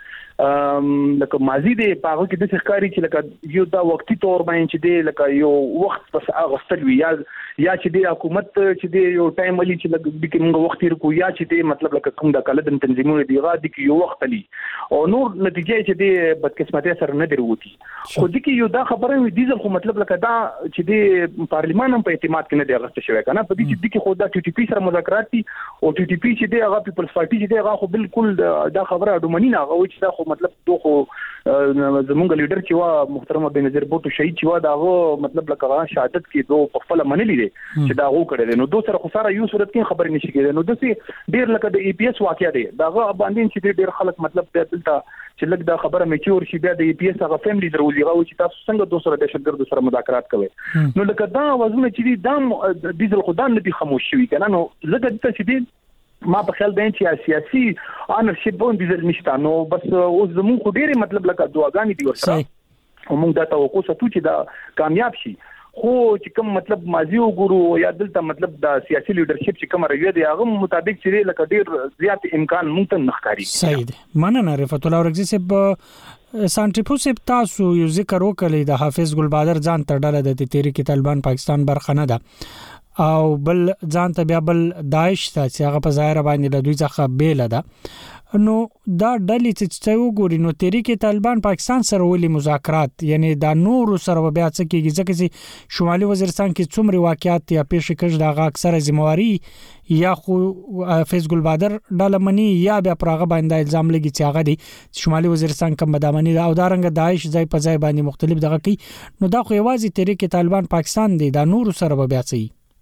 لکه ماضی دی په هغه کې د ښکاری چې لکه یو دا وختي تور باندې چې دی لکه یو وخت پس هغه ستلوي یا چې د حکومت چې دی یو ټایم ولې چې لکه د کې موږ وخت ورکو یا چې دی مطلب لکه کوم د کلدن تنظیمونه دی غاډي کې یو وخت لري او نور نتیجه چې دی بدقسمتي سره نه دروتی خو د کې یو دا خبره وي دیزل خو مطلب لکه دا چې دی پارلیمان هم په اعتماد کې نه دی غوښته شوی کنه په دې چې د کې خو دا ټي ټي پی سره مذاکرات دي او ټي ټي پی چې دی هغه پیپلز پارټي چې دی هغه خو بالکل دا خبره اډومنی نه هغه چې دا خو مطلب دوه زمونږ لیډر چې وا محترم بنظیر بوټو شهید چې وا داغه مطلب لکه شهادت کې دوه په خپل منلې دي چې دا غو کړی نو دوه سره خو سره یو صورت کې خبر نشي کېدای نو دسي ډیر لکه د ای پی ایس واقعیا دی داغه باندې چې ډیر خلک مطلب دلته چې لکه دا خبره میچور شي بیا د ای پی ایس هغه فیملی دروځي هغه چې تاسو څنګه دوه سره د شګردو سره مذاکرات کوي نو لکه دا وزن چې دا دیزل خدان نه دي خاموش شوی کنه نو لکه د چې ما په خیال دی چې سیاسي انرشپ باندې نشته نو بس اوس زموږ خو ډېری مطلب لکه دعاګانې دي ورسره موږ دا توقع ساتو چې دا کامیاب شي خو چې کوم مطلب ماضي وګورو یا دلته مطلب دا سیاسي لیډرشپ چې کوم رویه دی هغه مطابق چې لکه ډېر زیات امکان مونږ ته نخکاری صحیح مننه رفعت الله ورغزي صاحب سانټریپو صاحب تاسو یو ذکر وکړی د حافظ ګلبادر ځان تر ډله د تحریک طالبان پاکستان برخه نه ده او بل ځان ته بیا بل داعش ته چې هغه په ظاهر باندې د دوی څخه بیل ده نو دا ډلې چې وګوري نو تحریک طالبان پاکستان سره ولې مذاکرات یعنی دا نور سره بیا څه کېږي ځکه چې شمالي وزیرستان کې څومره واقعیت یا پیشکش دغه اکثره ذمہواری یا خو حافظ ګلبادر ډله منی یا بیا پرغه باندې الزام لګي چې هغه دی شمالي وزیرستان کوم بدامنی او دارنګ داعش ځای په ځای باندې مختلف دغه کوي نو دا خو یوازې تحریک طالبان پاکستان دی دا نور سره بیا څه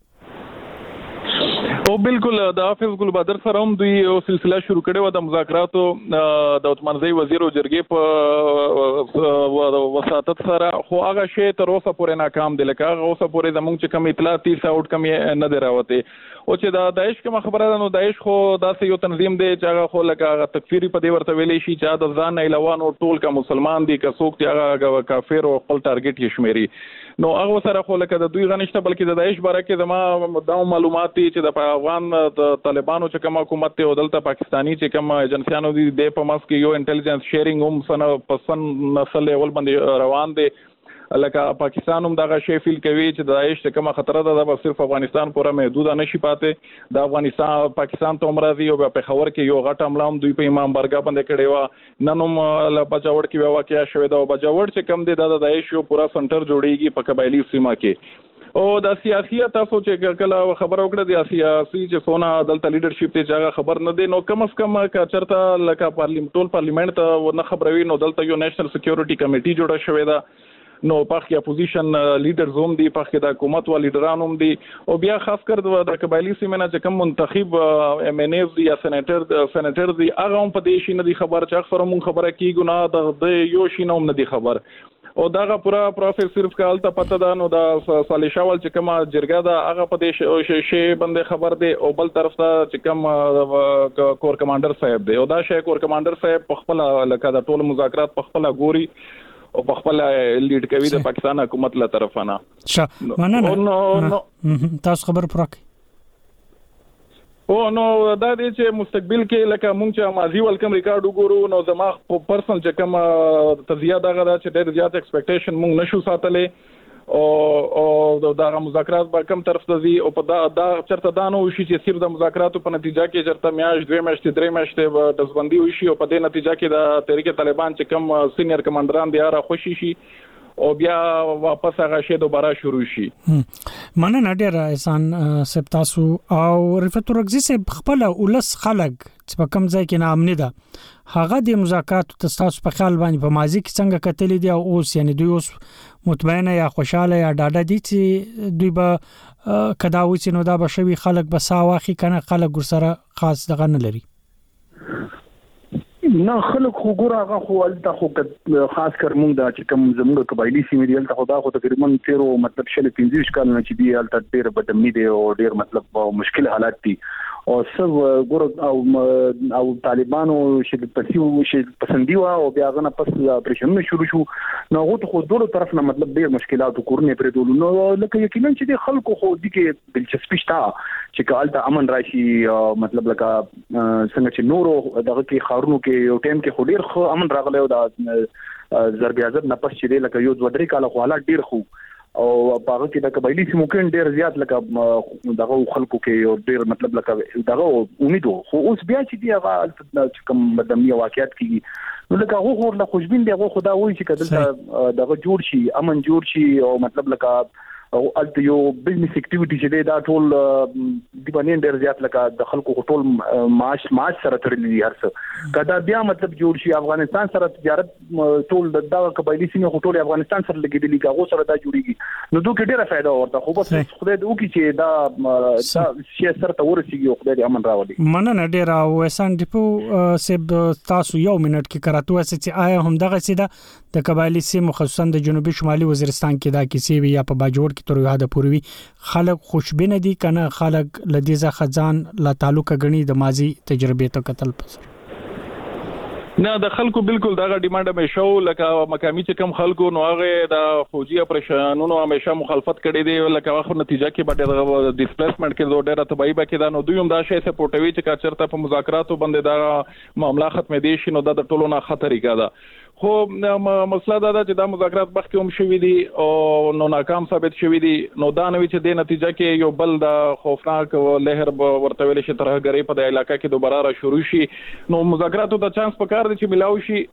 او بالکل د حافظ ګلبادر سره هم دوی یو سلسله شروع کړې و د مذاکراتو د عثمانزی وزیر او جرګې په وساتت سره خو هغه شی تر اوسه پورې ناکام دي لکه هغه اوسه پورې زموږ چې کوم اطلاع 30 آوټ کم نه دی راوته او چې د داعش کوم خبره ده نو داعش خو داسې یو تنظیم دی چې هغه خو لکه تکفیری په دې ورته ویلې شي چې د ځان علاوه نو ټول کا مسلمان دي که څوک چې هغه کافر او خپل ټارګټ یې شمیري نو هغه سره خو لکه د دوی غنښت بلکې د داعش باره کې زما دا معلومات دي چې د افغان طالبانو چې کوم حکومت ته ودلته پاکستانی چې کوم ایجنسیانو دي د پماس کې یو انټيليجنس شیرینګ هم سن پسن نسل لیول باندې روان دي لکه پاکستان هم دغه شی فیل کوي چې داعش څخه کومه خطر ده د صرف افغانستان پورې محدود نشي پاتې د افغانستان پاکستان ته مرضی او په خبر کې یو غټ حمله هم دوی په امام برګه باندې کړی و نن هم بجاوړ کې واقعیا شوې ده او بجاوړ چې کم دي د داعش یو پورا سنټر جوړیږي په قبایلی سیمه کې او د سیاسيت تاسو چې کله خبر وکړه د سیاسي چې سونا دلته لیډرشپ ته ځای خبر نه دی نو کم از کم کا چرته لکه پارلیمنت ته نه خبروي نو دلته یو نېشنل سکیورټي کمیټي جوړه شوې ده نو پخې اپوزیشن لیډرز هم دي پخې د حکومت و لیډران هم دي او بیا خاص کر د قبایلی سیمه نه چې کوم منتخب ام ان ایز یا سېنیټر دي هغه هم په دې شي نه دي خبر چې اکثر مون خبره کیږي نه د یو شي نه هم نه دي خبر او داغه پورا پروفیسور صرف کالته پته ده نو د صالح شاول چې کومه جرګه ده هغه په دې شی باندې خبر دی او بل طرف ته چې کوم کور کمانډر صاحب دی او دا شی کور کمانډر صاحب په خپل لکه د ټول مذاکرات په خپل ګوري او په خپل لیډ کوي د پاکستان حکومت له طرفانه مننه تاسو خبر پرک او نو دا دې چې مستقبل کې لکه مونږ چې ماضي ولکم ریکارډ وګورو نو زما پرسنل چې کوم تزیه دغه چې ډېر زیات ایکسپیکټیشن مونږ نشو ساتلې او دا مذاکرات به کم طرف ته دي او په دا چرته دا نو شي چې صرف د مذاکراتو په نتیجه کې چرته میاش 2 میاشتې 3 میاشتې دزبندي وشي او په دې نتیجه کې د تحریک طالبان چې کم سینیئر کمانډران دي را خوشي شي او بیا واپس هغه شی دوباره شروع شي مننه ډیر احسان سپ تاسو او رفعت ورغزي سپ خپل ولس خلک چې په کم ځای کې نامنه ده هغه د مذاکراتو تاسو په خیال باندې په ماضي کې څنګه کتلې دي او اوس یعنی دوی اوس مطمئنه یا خوشاله یا ډاډه دي چې دوی به کداوي چې نو دا به شوی خلک به ساواخي کنه خلک ګر سره خاص دغه نه لري نه خلک خو ګور هغه خو الته خو خاص کر مونږ د چې کوم زموږ قبایلی سیمې دی الته خو دا خو تقریبا 13 مطلب 15 کال نه چې دی الته ډیر بدمنی دی او ډیر مطلب مشکل حالات دي او سب ګور او طالبانو چې پسندي وا او بیا غنه پس اپریشن شروع شو نو غوته خو دوه طرف نه مطلب ډیر مشکلات کورونه پرې دول نو لکه یقینا چې د خلکو خو دي کې دلچسپي شته چې کالته امن راشي مطلب لکه څنګه چې نورو دغه کې خارونو کې یو ټیم کې خو ډیر خو امن راغلی او د ضرب اعظم نه پس چې لکه یو 2-3 کال خو حالات ډیر خو او باغ کې د قبایلی سیمو کې ډیر زیات لکه دغه خلکو کې یو ډیر مطلب لکه دغه امید خو اوس بیا چې دی هغه کوم مدني واقعیت کیږي نو لکه هغه له خوشبین دی هغه خدا وایي چې کله دغه جوړ شي امن جوړ شي او مطلب لکه او الته یو بزنس اکټیویټی چې دا ټول د باندې ډیر زیات لکه د خلکو ټول معاش سره تړلي دي هر څه کدا بیا مطلب جوړ شي افغانستان سره تجارت ټول د قبایلی سیمه ټول افغانستان سره لګیدلی کاغه سره دا جوړیږي نو دوی کې ډیره فائدہ ورته خو بس خدای دې وکړي چې دا شي سره ته ورسیږي او خدای دې امن راولي مننه ډیره او احسان ټیپو سب تاسو یو منټ کې کراته وسه چې آیا هم دغه سیده د قبایلی سیمه خصوصا د جنوبي شمالي وزیرستان کې دا کیسې وی یا په باجوړ کې تر یاده پوروي خلک خوشبینه دي کنه خلک لدیزه خزان لا تعلق غني د ماضي تجربه ته قتل پس نه د خلکو بالکل دغه ډیماند مې شو لکه مقامي چې کم خلکو نو هغه د فوجي اپریشنونو همیشه مخالفت کړي دي لکه واخو نتیجه کې باندې ډیسپلیسمنت کې ډېر تبعی به کې دا نو دوی هم دا شی سپورټوي چې کا چرته په مذاکراتو باندې دا معاملہ ختم دي شي نو د ټولو نه خطرې کاده خو مسله دا چې دا مذاکرات مخکې هم شوي دي او نو ناکام ثابت شوي دي نو دا نوې چې د نتیجه کې یو بل د خوفناک لهر ورته ویل شي ترهګری په د علاقې کې دوباره را شروع شي نو مذاکراتو د چانس پکار دي چې ملاوي شي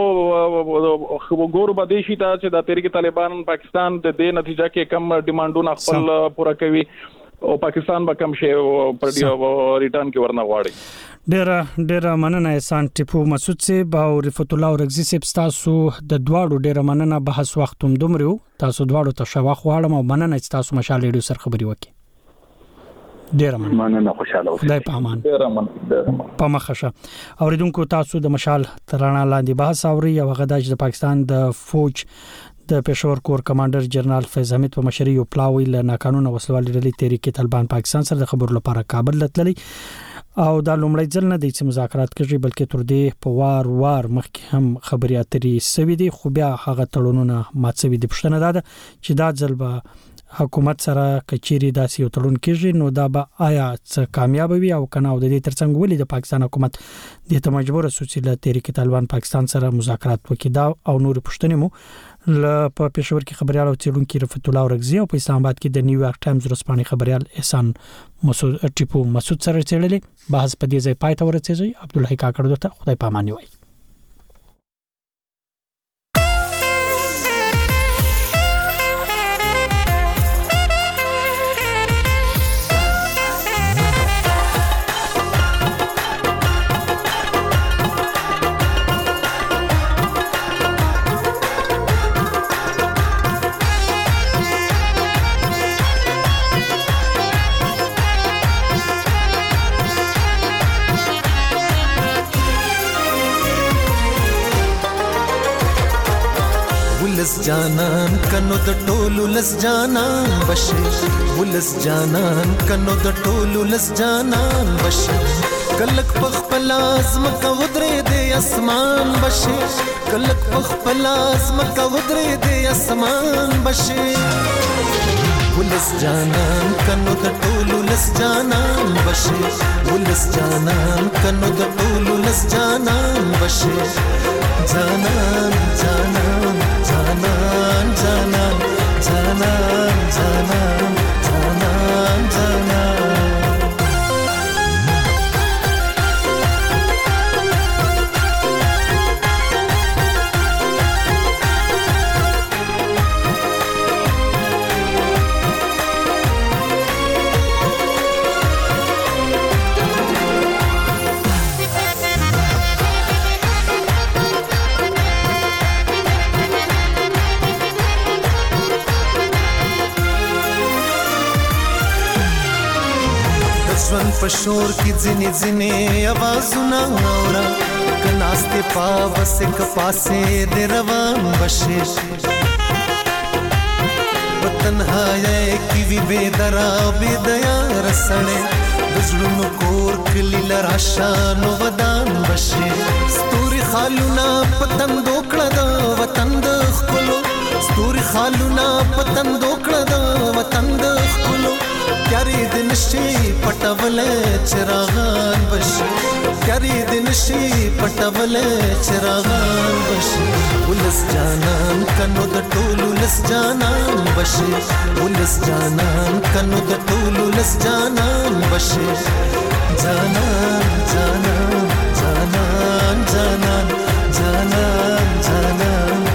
خو ګورو بده شي چې د تحریک طالبان پاکستان د دې نتیجه کې کم ډیماندونه خپل پوره کوي او پاکستان به کم شي پر ریټرن کې ورنه غواړي ډېر مننه احسان ټیپو مسعود صاحب او رفعت الله اورغزي صاحب تاسو د دواړو ډېر مننه بحث وخت هم دومره تاسو دواړو ته شواخ واړم او مننه چې تاسو مشال ریډیو سره خبري وکړي ډېر مننه خوشاله اوسئ خدای په امان ډېر مننه په مخشه اوریدونکو تاسو د مشال ترانه لاندې بحث اوري او غداج د پاکستان د فوج د پېښور کور کمانډر جنرال فیض حمید په مشرۍ یو پلاوی له ناقانونه وسلوالي ډلې تحریک طالبان پاکستان سره د خبرو لپاره کابل لتللی او دا لومړی ځل نه دی چې مذاکرات کوي بلکې تر دې په وار مخکې هم خبري اترې سوي دي خو بیا هغه تړونونه ماتسوي دي پښتنه ده چې دا ځل به حکومت سره کچيري داسې یو تړون کیږي نو دا به آیا څه کامیاب وي او کنه او د دې ترڅنګ ولې د پاکستان حکومت د ته مجبور سوچي له تحریک طالبان پاکستان سره مذاکرات وکړي دا او نور پښتنه مو په پېښور کې خبريال او چیرونکو رفعت الله اورغزي او په اسلام آباد کې د نیویارک ټایمز ورسپانې خبريال احسان مسعود سره چړلې بحث په دې ځای پای ته ورسېږي عبدالله کاکړ ته خدای پاماني وایي ولس جانان کنو د ټولو لس جانان بشي ولس جانان کنو د ټولو لس جانان بشي کلک پخپل ازم کا ودرې د اسمان بشي کلک پخپل ازم کا ودرې د اسمان بشي ولس جانان کنو د ټولو لس جانان بشي ولس جانان کنو د ټولو لس جانان بشي جانان جانان جانان جانان جانان جانان جانان جانان ژوند په شور کې ځینې ځینې आवाजونه اورا کناسته پاوس کپاسه د روان بشه وطنهای کی وی بيدرا بيدیا رسړې دزړونو کور کلی لراشانو ودان بشه ستوري خالونا پتن دوکړه د وطن د خلو ستوري خالونا پتن دوکړه د وطن د خلو پیاري دن شي پټول چراغان بشه پیاري دن شي پټول چراغان بشه ولس جانان کنو د ټولو لس جانان بشه ولس جانان کنو د ټولو لس جانان بشه جانان جانان جانان جانان جانان جانان